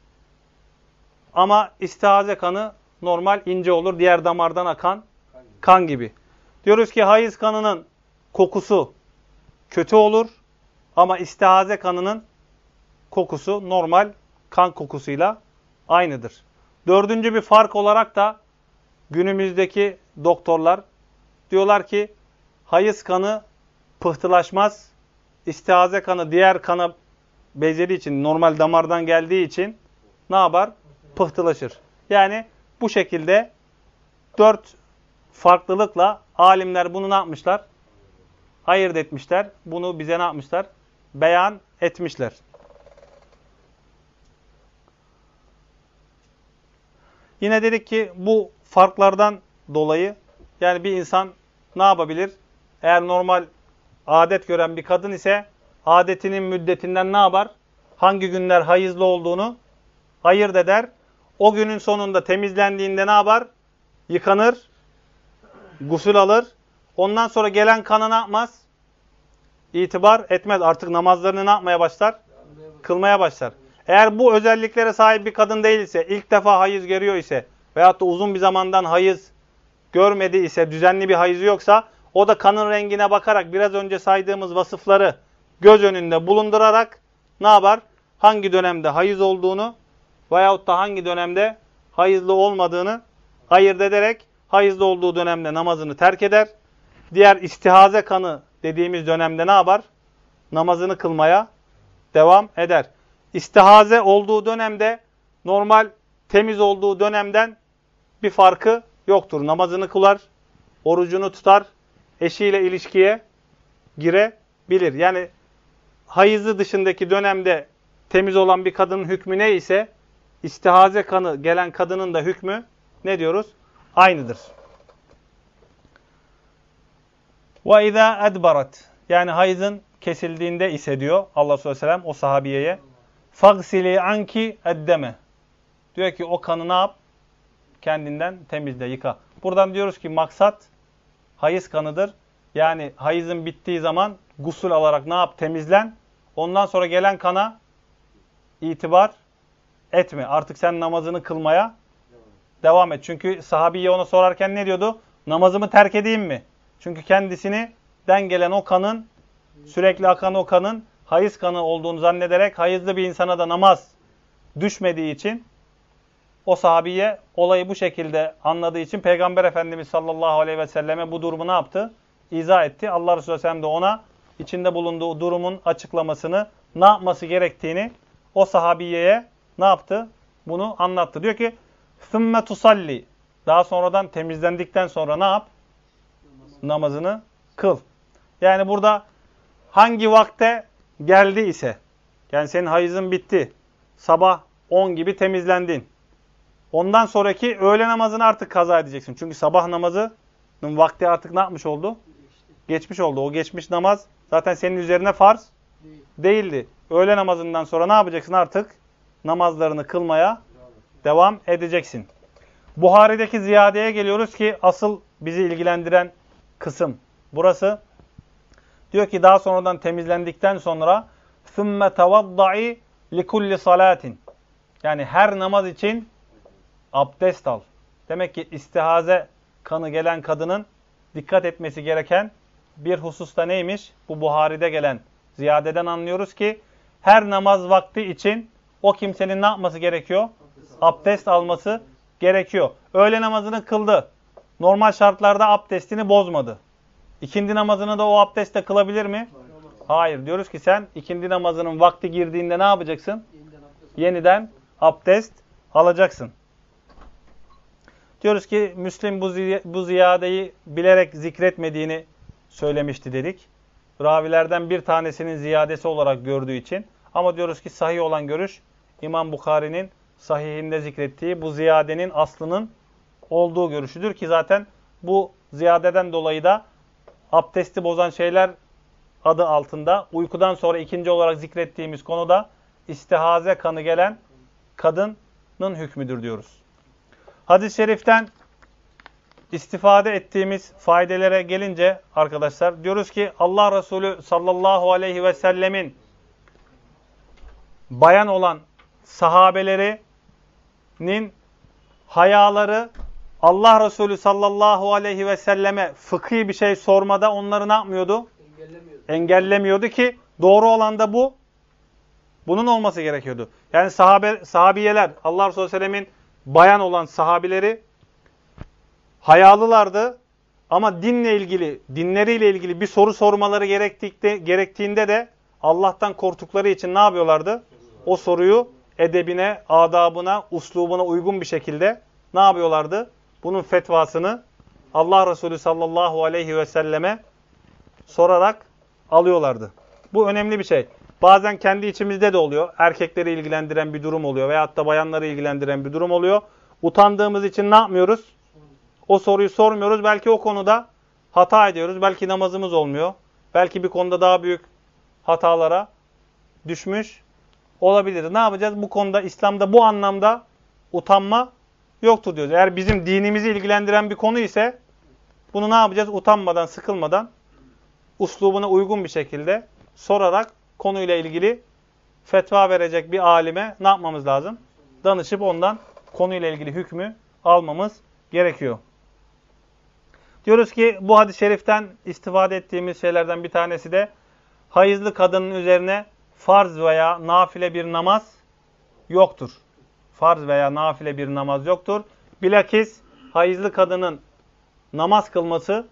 Ama istihaze kanı normal ince olur. Diğer damardan akan kan gibi. Diyoruz ki hayız kanının kokusu kötü olur. Ama istihaze kanının kokusu normal kan kokusuyla aynıdır. Dördüncü bir fark olarak da günümüzdeki doktorlar diyorlar ki hayız kanı pıhtılaşmaz. İstihaze kanı diğer kana benzediği için, normal damardan geldiği için ne yapar? Pıhtılaşır. Yani bu şekilde 4 farklılıkla alimler bunu ne yapmışlar? Ayırt etmişler. Bunu bize ne yapmışlar? Beyan etmişler. Yine dedik ki bu farklardan dolayı yani bir insan ne yapabilir? Eğer normal adet gören bir kadın ise adetinin müddetinden ne yapar? Hangi günler hayızlı olduğunu ayırt eder. O günün sonunda temizlendiğinde ne yapar? Yıkanır, gusül alır. Ondan sonra gelen kana ne yapmaz? İtibar etmez. Artık namazlarını ne yapmaya başlar? Kılmaya başlar. Eğer bu özelliklere sahip bir kadın değil ise, ilk defa hayız görüyor ise veyahut da uzun bir zamandan hayız görmedi ise, düzenli bir hayızı yoksa o da kanın rengine bakarak biraz önce saydığımız vasıfları göz önünde bulundurarak ne yapar? Hangi dönemde hayız olduğunu veyahut da hangi dönemde hayızlı olmadığını ayırt ederek hayızlı olduğu dönemde namazını terk eder. Diğer istihaze kanı dediğimiz dönemde ne yapar? Namazını kılmaya devam eder. İstihaze olduğu dönemde normal temiz olduğu dönemden bir farkı yoktur. Namazını kılar, orucunu tutar, eşiyle ilişkiye girebilir. Yani hayızı dışındaki dönemde temiz olan bir kadının hükmü ne ise istihaze kanı gelen kadının da hükmü ne diyoruz? Aynıdır. وَاِذَا اَدْبَرَتْ Yani hayızın kesildiğinde ise diyor Allah sallallahu aleyhi ve sellem o sahabiyeye فَغْسِلِي عَنْكِ اَدَّمَ Diyor ki o kanı ne yap? Kendinden temizle, yıka. Buradan diyoruz ki maksat hayız kanıdır. Yani hayızın bittiği zaman gusül alarak ne yap? Temizlen. Ondan sonra gelen kana itibar etme. Artık sen namazını kılmaya devam et. Çünkü sahabiye ona sorarken ne diyordu? Namazımı terk edeyim mi? Çünkü kendisinden gelen o kanın, sürekli akan o kanın hayız kanı olduğunu zannederek hayızlı bir insana da namaz düşmediği için o sahabiye olayı bu şekilde anladığı için Peygamber Efendimiz sallallahu aleyhi ve selleme bu durumu ne yaptı? İzah etti. Allah Resulü sellem de ona içinde bulunduğu durumun açıklamasını, ne yapması gerektiğini o sahabiyeye ne yaptı? Bunu anlattı. Diyor ki ثُمَّ تُصَلِّ Daha sonradan temizlendikten sonra ne yap? Namazını kıl. Yani burada hangi vakte geldi ise, yani senin hayızın bitti, sabah 10 gibi temizlendin. Ondan sonraki öğle namazını artık kaza edeceksin. Çünkü sabah namazının vakti artık ne yapmış oldu? Geçmiş oldu. O geçmiş namaz zaten senin üzerine farz değildi. Öğle namazından sonra ne yapacaksın artık? Namazlarını kılmaya devam edeceksin. Buhari'deki ziyadeye geliyoruz ki asıl bizi ilgilendiren kısım burası. Diyor ki daha sonradan temizlendikten sonra ثُمَّ تَوَضَّعِ لِكُلِّ صَلَاتٍ Yani her namaz için abdest al. Demek ki istihaze kanı gelen kadının dikkat etmesi gereken bir husus da neymiş? Bu Buhari'de gelen ziyadeden anlıyoruz ki her namaz vakti için o kimsenin ne yapması gerekiyor? Abdest alması gerekiyor. Öğle namazını kıldı. Normal şartlarda abdestini bozmadı. İkindi namazını da o abdestle kılabilir mi? Hayır. Diyoruz ki sen ikindi namazının vakti girdiğinde ne yapacaksın? Yeniden abdest alacaksın. Diyoruz ki Müslim bu ziyadeyi bilerek zikretmediğini söylemişti dedik. Ravilerden bir tanesinin ziyadesi olarak gördüğü için. Ama diyoruz ki sahih olan görüş İmam Bukhari'nin sahihinde zikrettiği bu ziyadenin aslının olduğu görüşüdür ki zaten bu ziyadeden dolayı da abdesti bozan şeyler adı altında uykudan sonra ikinci olarak zikrettiğimiz konuda istihaze kanı gelen kadının hükmüdür diyoruz. Hadis-i şeriften istifade ettiğimiz faydelere gelince arkadaşlar diyoruz ki Allah Resulü sallallahu aleyhi ve sellemin bayan olan sahabelerinin hayaları Allah Resulü sallallahu aleyhi ve selleme fıkhi bir şey sormada onları ne yapmıyordu? Engellemiyordu ki doğru olan da bu. Bunun olması gerekiyordu. Yani sahabiyeler Allah Resulü sellemin bayan olan sahabileri hayalılardı ama dinleriyle ilgili bir soru sormaları gerektiğinde de Allah'tan korktukları için ne yapıyorlardı? O soruyu edebine, adabına, uslubuna uygun bir şekilde ne yapıyorlardı? Bunun fetvasını Allah Resulü sallallahu aleyhi ve selleme sorarak alıyorlardı. Bu önemli bir şey. Bazen kendi içimizde de oluyor. Erkekleri ilgilendiren bir durum oluyor veyahut da bayanları ilgilendiren bir durum oluyor. Utandığımız için ne yapmıyoruz? O soruyu sormuyoruz. Belki o konuda hata ediyoruz. Belki namazımız olmuyor. Belki bir konuda daha büyük hatalara düşmüş olabiliriz. Ne yapacağız? Bu konuda İslam'da bu anlamda utanma yoktur diyoruz. Eğer bizim dinimizi ilgilendiren bir konu ise bunu ne yapacağız? Utanmadan, sıkılmadan, uslubuna uygun bir şekilde sorarak konuyla ilgili fetva verecek bir alime ne yapmamız lazım? Danışıp ondan konuyla ilgili hükmü almamız gerekiyor. Diyoruz ki bu hadis-i şeriften istifade ettiğimiz şeylerden bir tanesi de hayızlı kadının üzerine farz veya nafile bir namaz yoktur. Farz veya nafile bir namaz yoktur. Bilakis hayızlı kadının namaz kılması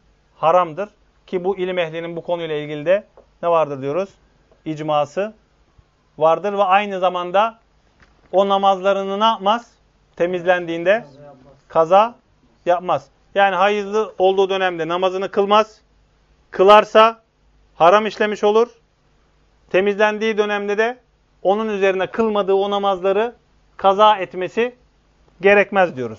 haramdır. Ki bu ilim ehlinin bu konuyla ilgili de ne vardır diyoruz? İcması vardır ve aynı zamanda o namazlarını ne yapmaz? Temizlendiğinde kaza yapmaz. Yani hayızlı olduğu dönemde namazını kılmaz. Kılarsa haram işlemiş olur. Temizlendiği dönemde de onun üzerine kılmadığı o namazları kaza etmesi gerekmez diyoruz.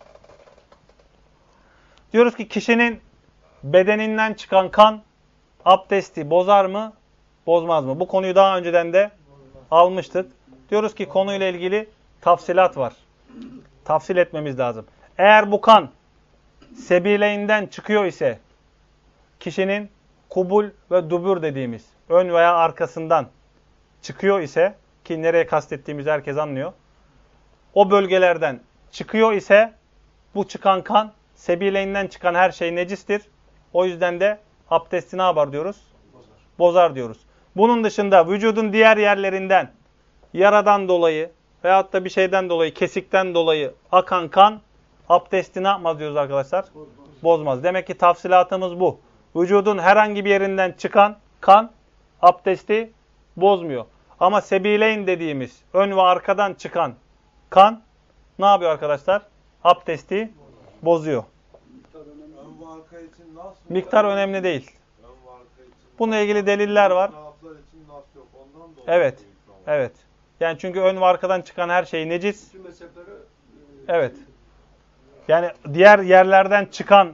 Diyoruz ki kişinin bedeninden çıkan kan abdesti bozar mı, bozmaz mı? Bu konuyu daha önceden de almıştık. Diyoruz ki konuyla ilgili tafsilat var. Tafsil etmemiz lazım. Eğer bu kan sebileyinden çıkıyor ise kişinin kubul ve dubur dediğimiz ön veya arkasından çıkıyor ise ki nereye kastettiğimizi herkes anlıyor. O bölgelerden çıkıyor ise bu çıkan kan sebileyinden çıkan her şey necistir. O yüzden de abdesti ne yapar diyoruz? Bozar diyoruz. Bunun dışında vücudun diğer yerlerinden yaradan dolayı veyahut da bir şeyden dolayı, kesikten dolayı akan kan abdesti ne yapmaz diyoruz arkadaşlar? Bozmaz. Demek ki tafsilatımız bu. Vücudun herhangi bir yerinden çıkan kan abdesti bozmuyor. Ama sebileyn dediğimiz ön ve arkadan çıkan kan ne yapıyor arkadaşlar? Abdesti bozuyor. Ön ve arka için nas mı? Miktar önemli değil. Ön ve arka için. Bununla ilgili deliller var. Taraflar için nas yok. Ondan dolayı. Evet. değil şu an. Evet. Yani çünkü ön ve arkadan çıkan her şey necis. Tüm mezheplere Evet. Yani diğer yerlerden çıkan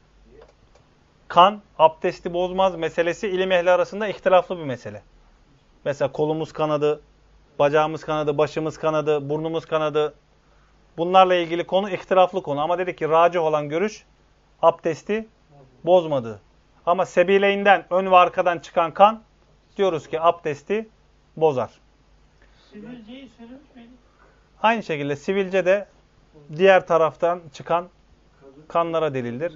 kan abdesti bozmaz meselesi ilim ehli arasında ihtilaflı bir mesele. Mesela kolumuz kanadı, bacağımız kanadı, başımız kanadı, burnumuz kanadı. Bunlarla ilgili konu ihtilaflı konu. Ama dedik ki racih olan görüş abdesti bozmadığı. Ama sebileyinden ön ve arkadan çıkan kan diyoruz ki abdesti bozar. Sivilceyi söylemiş miydik? Aynı şekilde sivilce de diğer taraftan çıkan kanlara delildir.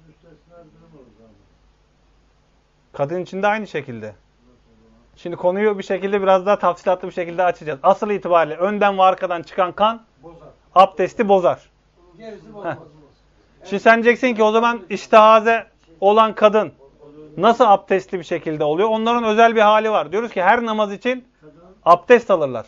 Kadın için de aynı şekilde. Şimdi konuyu bir şekilde biraz daha tafsilatlı bir şekilde açacağız. Asıl itibariyle önden ve arkadan çıkan kan abdesti bozar. Heh. Şimdi sen diyeceksin ki o zaman istihaze olan kadın nasıl abdestli bir şekilde oluyor? Onların özel bir hali var. Diyoruz ki her namaz için abdest alırlar.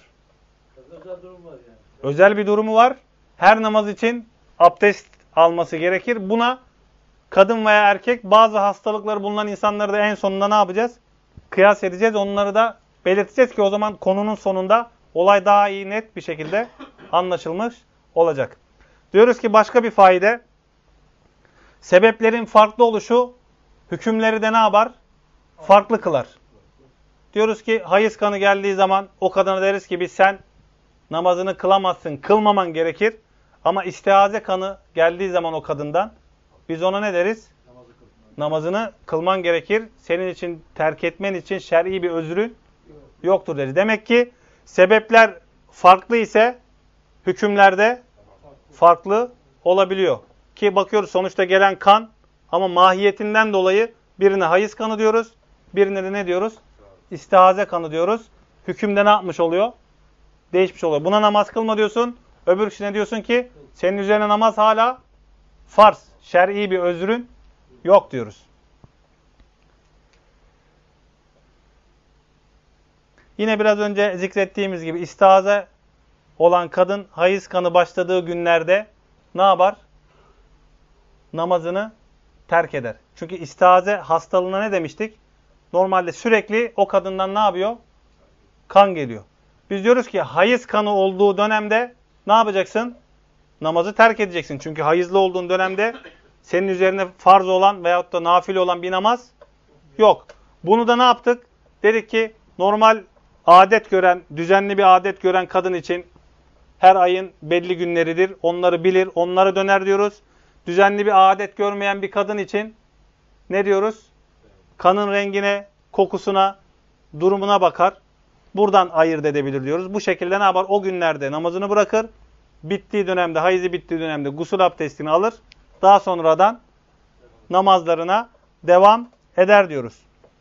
Özel bir durumu var. Her namaz için abdest alması gerekir. Buna kadın veya erkek bazı hastalıkları bulunan insanları da en sonunda ne yapacağız? Kıyas edeceğiz. Onları da belirteceğiz ki o zaman konunun sonunda olay daha iyi net bir şekilde anlaşılmış olacak. Diyoruz ki başka bir faide. Sebeplerin farklı oluşu hükümleri de ne yapar? Farklı kılar. Diyoruz ki hayız kanı geldiği zaman o kadına deriz ki biz sen namazını kılamazsın, kılmaman gerekir. Ama istihaze kanı geldiği zaman o kadından biz ona ne deriz? Namazını kılman gerekir. Senin için terk etmen için şer'i bir özrün yoktur deriz. Demek ki sebepler farklı ise hükümlerde farklı olabiliyor. Ki bakıyoruz sonuçta gelen kan ama mahiyetinden dolayı birine hayız kanı diyoruz. Birine de ne diyoruz? İstihaze kanı diyoruz. Hükümde ne yapmış oluyor? Değişmiş oluyor. Buna namaz kılma diyorsun. Öbür kişine diyorsun ki senin üzerine namaz hala farz. Şer'i bir özrün yok diyoruz. Yine biraz önce zikrettiğimiz gibi istihaze olan kadın hayız kanı başladığı günlerde ne yapar? Namazını terk eder. Çünkü istihaze hastalığına ne demiştik? Normalde sürekli o kadından ne yapıyor? Kan geliyor. Biz diyoruz ki hayız kanı olduğu dönemde ne yapacaksın? Namazı terk edeceksin. Çünkü hayızlı olduğun dönemde senin üzerine farz olan veyahut da nafile olan bir namaz yok. Bunu da ne yaptık? Dedik ki normal adet gören, düzenli bir adet gören kadın için her ayın belli günleridir. Onları bilir, onlara döner diyoruz. Düzenli bir adet görmeyen bir kadın için ne diyoruz? Kanın rengine, kokusuna, durumuna bakar. Buradan ayırt edebilir diyoruz. Bu şekilde ne yapar? O günlerde namazını bırakır. Bittiği dönemde, hayızı bittiği dönemde gusül abdestini alır. Daha sonradan namazlarına devam eder diyoruz.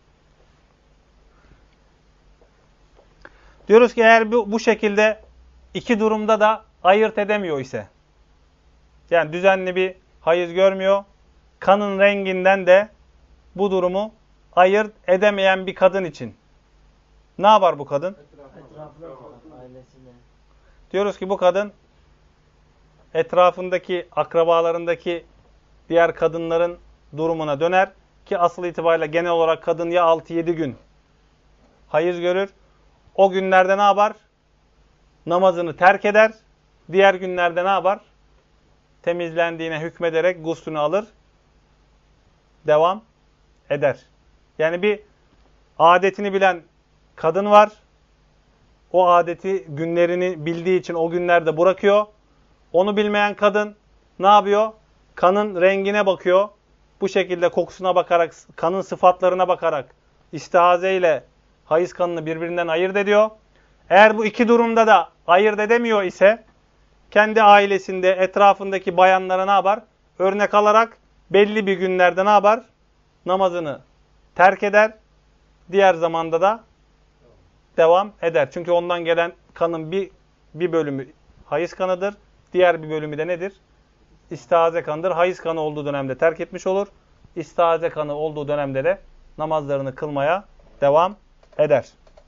Diyoruz ki eğer bu şekilde iki durumda da ayırt edemiyor ise, yani düzenli bir hayız görmüyor, kanın renginden de bu durumu ayırt edemeyen bir kadın için ne yapar bu kadın? Etrafına bakar, ailesine. Diyoruz ki bu kadın etrafındaki, akrabalarındaki diğer kadınların durumuna döner ki asıl itibariyle genel olarak kadın ya 6-7 gün hayız görür. O günlerde ne yapar? Namazını terk eder. Diğer günlerde ne yapar? Temizlendiğine hükmederek guslünü alır. Devam eder. Yani bir adetini bilen kadın var. O adeti, günlerini bildiği için o günlerde bırakıyor. Onu bilmeyen kadın ne yapıyor? Kanın rengine bakıyor. Bu şekilde kokusuna bakarak, kanın sıfatlarına bakarak istihaze ile hayız kanını birbirinden ayırt ediyor. Eğer bu iki durumda da ayırt edemiyor ise kendi ailesinde, etrafındaki bayanlara ne yapar? Örnek alarak belli bir günlerde ne yapar? Namazını terk eder. Diğer zamanda da devam eder. Çünkü ondan gelen kanın bir bölümü hayız kanıdır. Diğer bir bölümü de nedir? İstihaze kanıdır. Hayız kanı olduğu dönemde terk etmiş olur. İstihaze kanı olduğu dönemde de namazlarını kılmaya devam eder.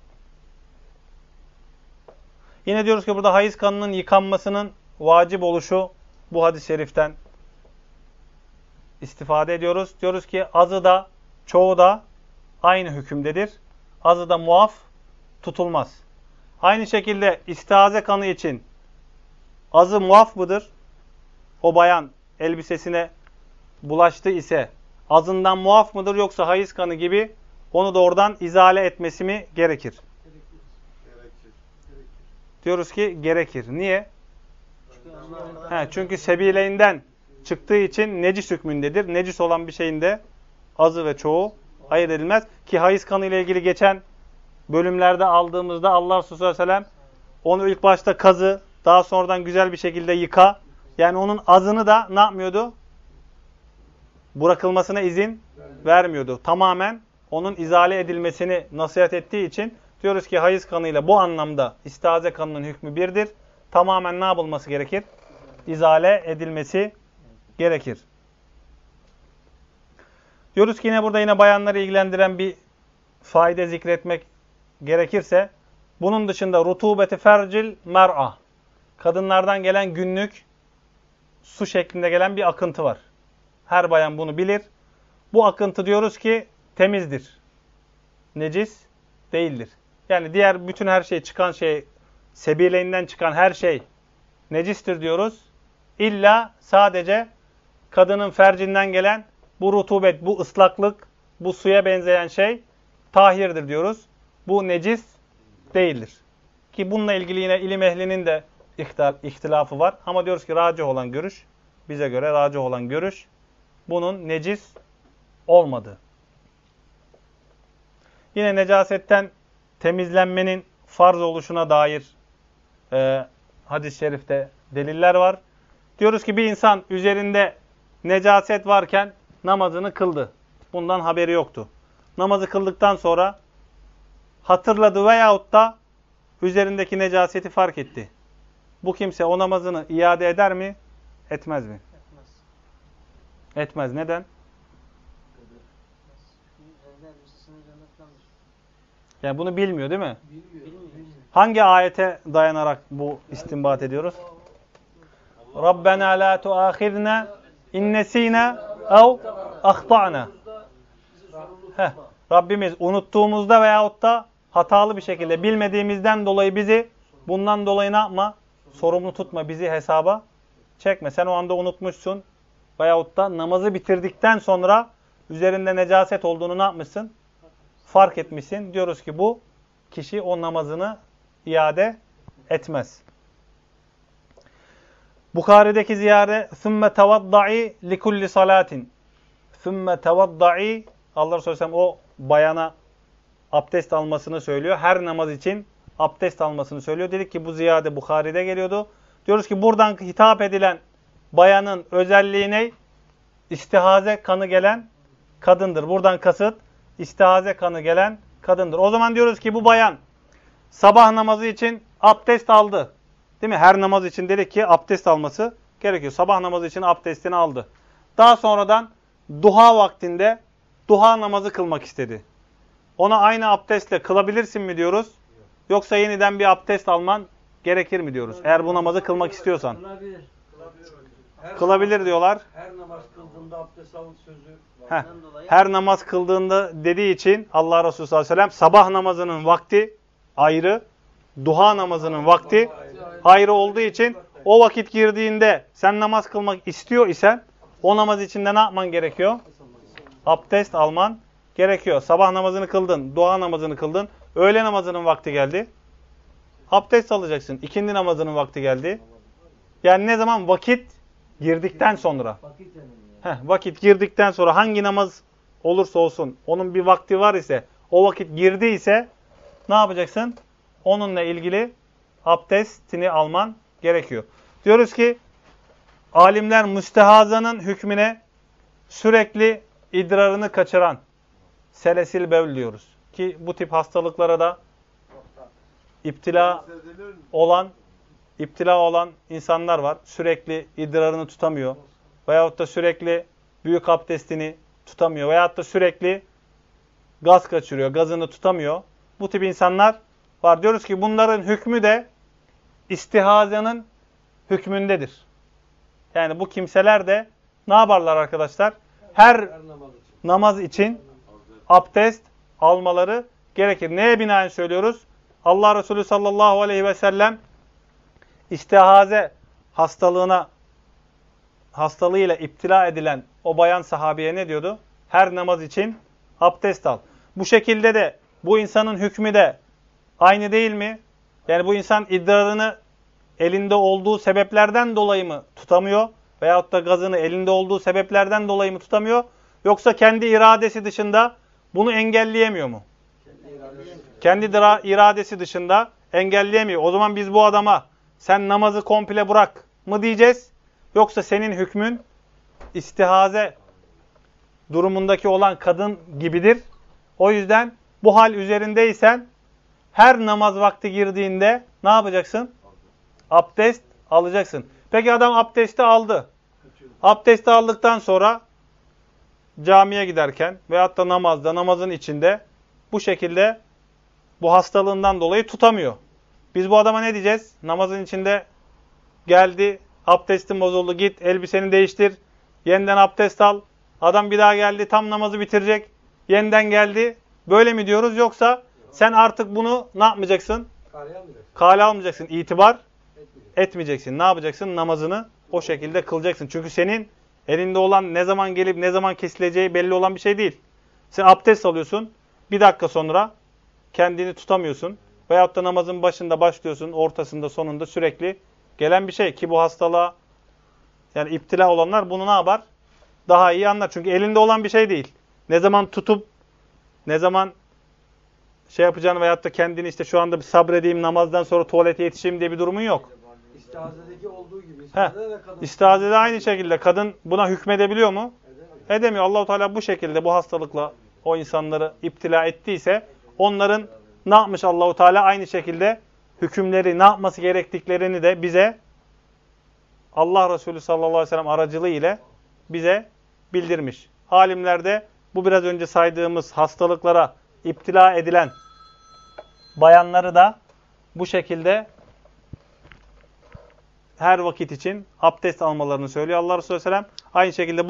Yine diyoruz ki burada hayız kanının yıkanmasının vacip oluşu bu hadis-i şeriften istifade ediyoruz. Diyoruz ki azı da çoğu da aynı hükümdedir. Azı da muaf tutulmaz. Aynı şekilde istihaze kanı için azı muaf mıdır? O bayan elbisesine bulaştı ise azından muaf mıdır yoksa hayız kanı gibi onu da oradan izale etmesi mi gerekir? Gerekir. Diyoruz ki gerekir. Niye? Çünkü sebileyinden çıktığı için necis hükmündedir. Necis olan bir şeyin de azı ve çoğu ayırt edilmez. Ki hayız kanı ile ilgili geçen bölümlerde aldığımızda Allah Resulü sallallahu aleyhi ve sellem onu ilk başta kazı, daha sonradan güzel bir şekilde yıka. Yani onun azını da ne yapmıyordu? Bırakılmasına izin vermiyordu. Tamamen onun izale edilmesini nasihat ettiği için diyoruz ki hayız kanıyla bu anlamda istihaze kanının hükmü birdir. Tamamen ne yapılması gerekir? İzale edilmesi gerekir. Diyoruz ki burada yine bayanları ilgilendiren bir faide zikretmek gerekirse bunun dışında rutubeti fercil mer'a, kadınlardan gelen günlük su şeklinde gelen bir akıntı var. Her bayan bunu bilir. Bu akıntı diyoruz ki temizdir. Necis değildir. Yani diğer bütün her şey çıkan şey, sebileyinden çıkan her şey necistir diyoruz. İlla sadece kadının fercinden gelen bu rutubet, bu ıslaklık, bu suya benzeyen şey tahirdir diyoruz. Bu necis değildir. Ki bununla ilgili yine ilim ehlinin de ihtilafı var. Ama diyoruz ki racih olan görüş, bize göre racih olan görüş, bunun necis olmadığı. Yine necasetten temizlenmenin farz oluşuna dair hadis-i şerifte deliller var. Diyoruz ki bir insan üzerinde necaset varken namazını kıldı. Bundan haberi yoktu. Namazı kıldıktan sonra hatırladı veyahut da üzerindeki necaseti fark etti. Bu kimse o namazını iade eder mi? Etmez mi? Etmez. Etmez. Neden? Yani bunu bilmiyor değil mi? Bilmiyor. Hangi ayete dayanarak bu istinbat ediyoruz? Rabbena la tuâkhidna innesîne ev ahta'na. Rabbimiz unuttuğumuzda veyahut da hatalı bir şekilde bilmediğimizden dolayı bizi bundan dolayı ne yapma? Sorumlu tutma, bizi hesaba çekme. Sen o anda unutmuşsun veyahut da namazı bitirdikten sonra üzerinde necaset olduğunu ne yapmışsın? Fark etmişsin. Diyoruz ki bu kişi o namazını iade etmez. Bukhari'deki ziyare ثُمَّ تَوَضَّعِي لِكُلِّ صَلَاتٍ ثُمَّ تَوَضَّعِي Allah Resulü Sellem o bayana abdest almasını söylüyor. Her namaz için abdest almasını söylüyor. Dedik ki bu ziyade Bukhari'de geliyordu. Diyoruz ki buradan hitap edilen bayanın özelliği ne? İstihaze kanı gelen kadındır. Buradan kasıt istihaze kanı gelen kadındır. O zaman diyoruz ki bu bayan sabah namazı için abdest aldı. Değil mi? Her namaz için dedik ki abdest alması gerekiyor. Sabah namazı için abdestini aldı. Daha sonradan duha vaktinde duha namazı kılmak istedi. Ona aynı abdestle kılabilirsin mi diyoruz? yoksa yeniden bir abdest alman gerekir mi diyoruz? Eğer bu namazı kılmak istiyorsan. Kılabilir. Kılabilir diyorlar. Her namaz kıldığında abdest al sözü var. Heh. Ondan dolayı Her namaz kıldığında dediği için Allah Resulü sallallahu aleyhi ve sellem sabah namazının vakti ayrı, duha namazının vakti ayrı olduğu için o vakit girdiğinde sen namaz kılmak istiyor isen o namaz içinde ne yapman gerekiyor? Abdest alman gerekiyor. Sabah namazını kıldın, duha namazını kıldın, öğle namazının vakti geldi. Abdest alacaksın. İkindi namazının vakti geldi. Yani ne zaman? Vakit girdikten sonra. vakit önemli. Vakit girdikten sonra hangi namaz olursa olsun onun bir vakti var ise o vakit girdi ise ne yapacaksın? Onunla ilgili abdestini alman gerekiyor. Diyoruz ki alimler müstehazanın hükmüne sürekli idrarını kaçıran selesil bevl diyoruz. Ki bu tip hastalıklara da iptila olan insanlar var. Sürekli idrarını tutamıyor. Veyahut da sürekli büyük abdestini tutamıyor. Veyahut da sürekli gaz kaçırıyor. Gazını tutamıyor. Bu tip insanlar var. Diyoruz ki bunların hükmü de istihazanın hükmündedir. Yani bu kimseler de ne yaparlar arkadaşlar? Her namaz için abdest almaları gerekir. Neye binaen söylüyoruz? Allah Resulü sallallahu aleyhi ve sellem istihaze hastalığıyla iptila edilen o bayan sahabeye ne diyordu? Her namaz için abdest al. Bu şekilde de bu insanın hükmü de aynı değil mi? Yani bu insan idrarını elinde olduğu sebeplerden dolayı mı tutamıyor? Veyahut da gazını elinde olduğu sebeplerden dolayı mı tutamıyor? Yoksa kendi iradesi dışında bunu engelleyemiyor mu? Kendi iradesi dışında engelleyemiyor. O zaman biz bu adama sen namazı komple bırak mı diyeceğiz? Yoksa senin hükmün istihaze durumundaki olan kadın gibidir. O yüzden bu hal üzerindeysen her namaz vakti girdiğinde ne yapacaksın? Abdest alacaksın. Peki adam abdesti aldı. Abdesti aldıktan sonra camiye giderken veyahut da namazın içinde bu şekilde bu hastalığından dolayı tutamıyor. Biz bu adama ne diyeceğiz? Namazın içinde geldi, abdestin bozuldu, git elbiseni değiştir, yeniden abdest al. Adam bir daha geldi, tam namazı bitirecek, yeniden geldi. Böyle mi diyoruz? Yoksa sen artık bunu ne yapmayacaksın? Kale almayacaksın, itibar etmeyeceksin. Ne yapacaksın? Namazını o şekilde kılacaksın. Çünkü senin elinde olan ne zaman gelip ne zaman kesileceği belli olan bir şey değil. Sen abdest alıyorsun, bir dakika sonra kendini tutamıyorsun. Veyahut da namazın başında başlıyorsun, ortasında, sonunda sürekli gelen bir şey. Ki bu hastalığa yani iptila olanlar bunu ne yapar? Daha iyi anlar. Çünkü elinde olan bir şey değil. Ne zaman tutup, ne zaman şey yapacağını veyahut da kendini işte şu anda bir sabredeyim, namazdan sonra tuvalete yetişeyim diye bir durumun yok. İstihazedeki olduğu gibi. İstihazede aynı şekilde kadın buna hükmedebiliyor mu? Edemiyor. Allah-u Teala bu şekilde bu hastalıkla o insanları iptila ettiyse onların ne yapmış Allah-u Teala? Aynı şekilde hükümleri ne yapması gerektiklerini de bize Allah Resulü sallallahu aleyhi ve sellem aracılığı ile bize bildirmiş. Alimler de bu biraz önce saydığımız hastalıklara iptila edilen bayanları da bu şekilde her vakit için abdest almalarını söylüyor. Allah Resulü sallallahu aleyhi ve sellem aynı şekilde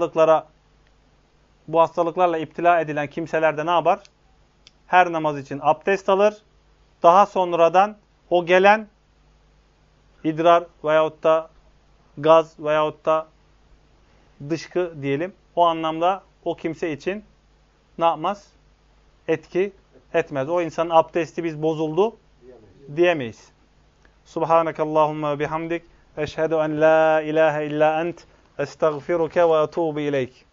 bu hastalıklarla iptila edilen kimseler de ne yapar? Her namaz için abdest alır. Daha sonradan o gelen idrar veyahut da gaz veyahut da dışkı diyelim. O anlamda o kimse için ne yapmaz? Etki etmez. O insanın abdesti biz bozuldu diyemeyiz. Subhanakallahumma bihamdik. Eşhedü en la ilahe illa ent. Estağfiruke ve etubu ileyk.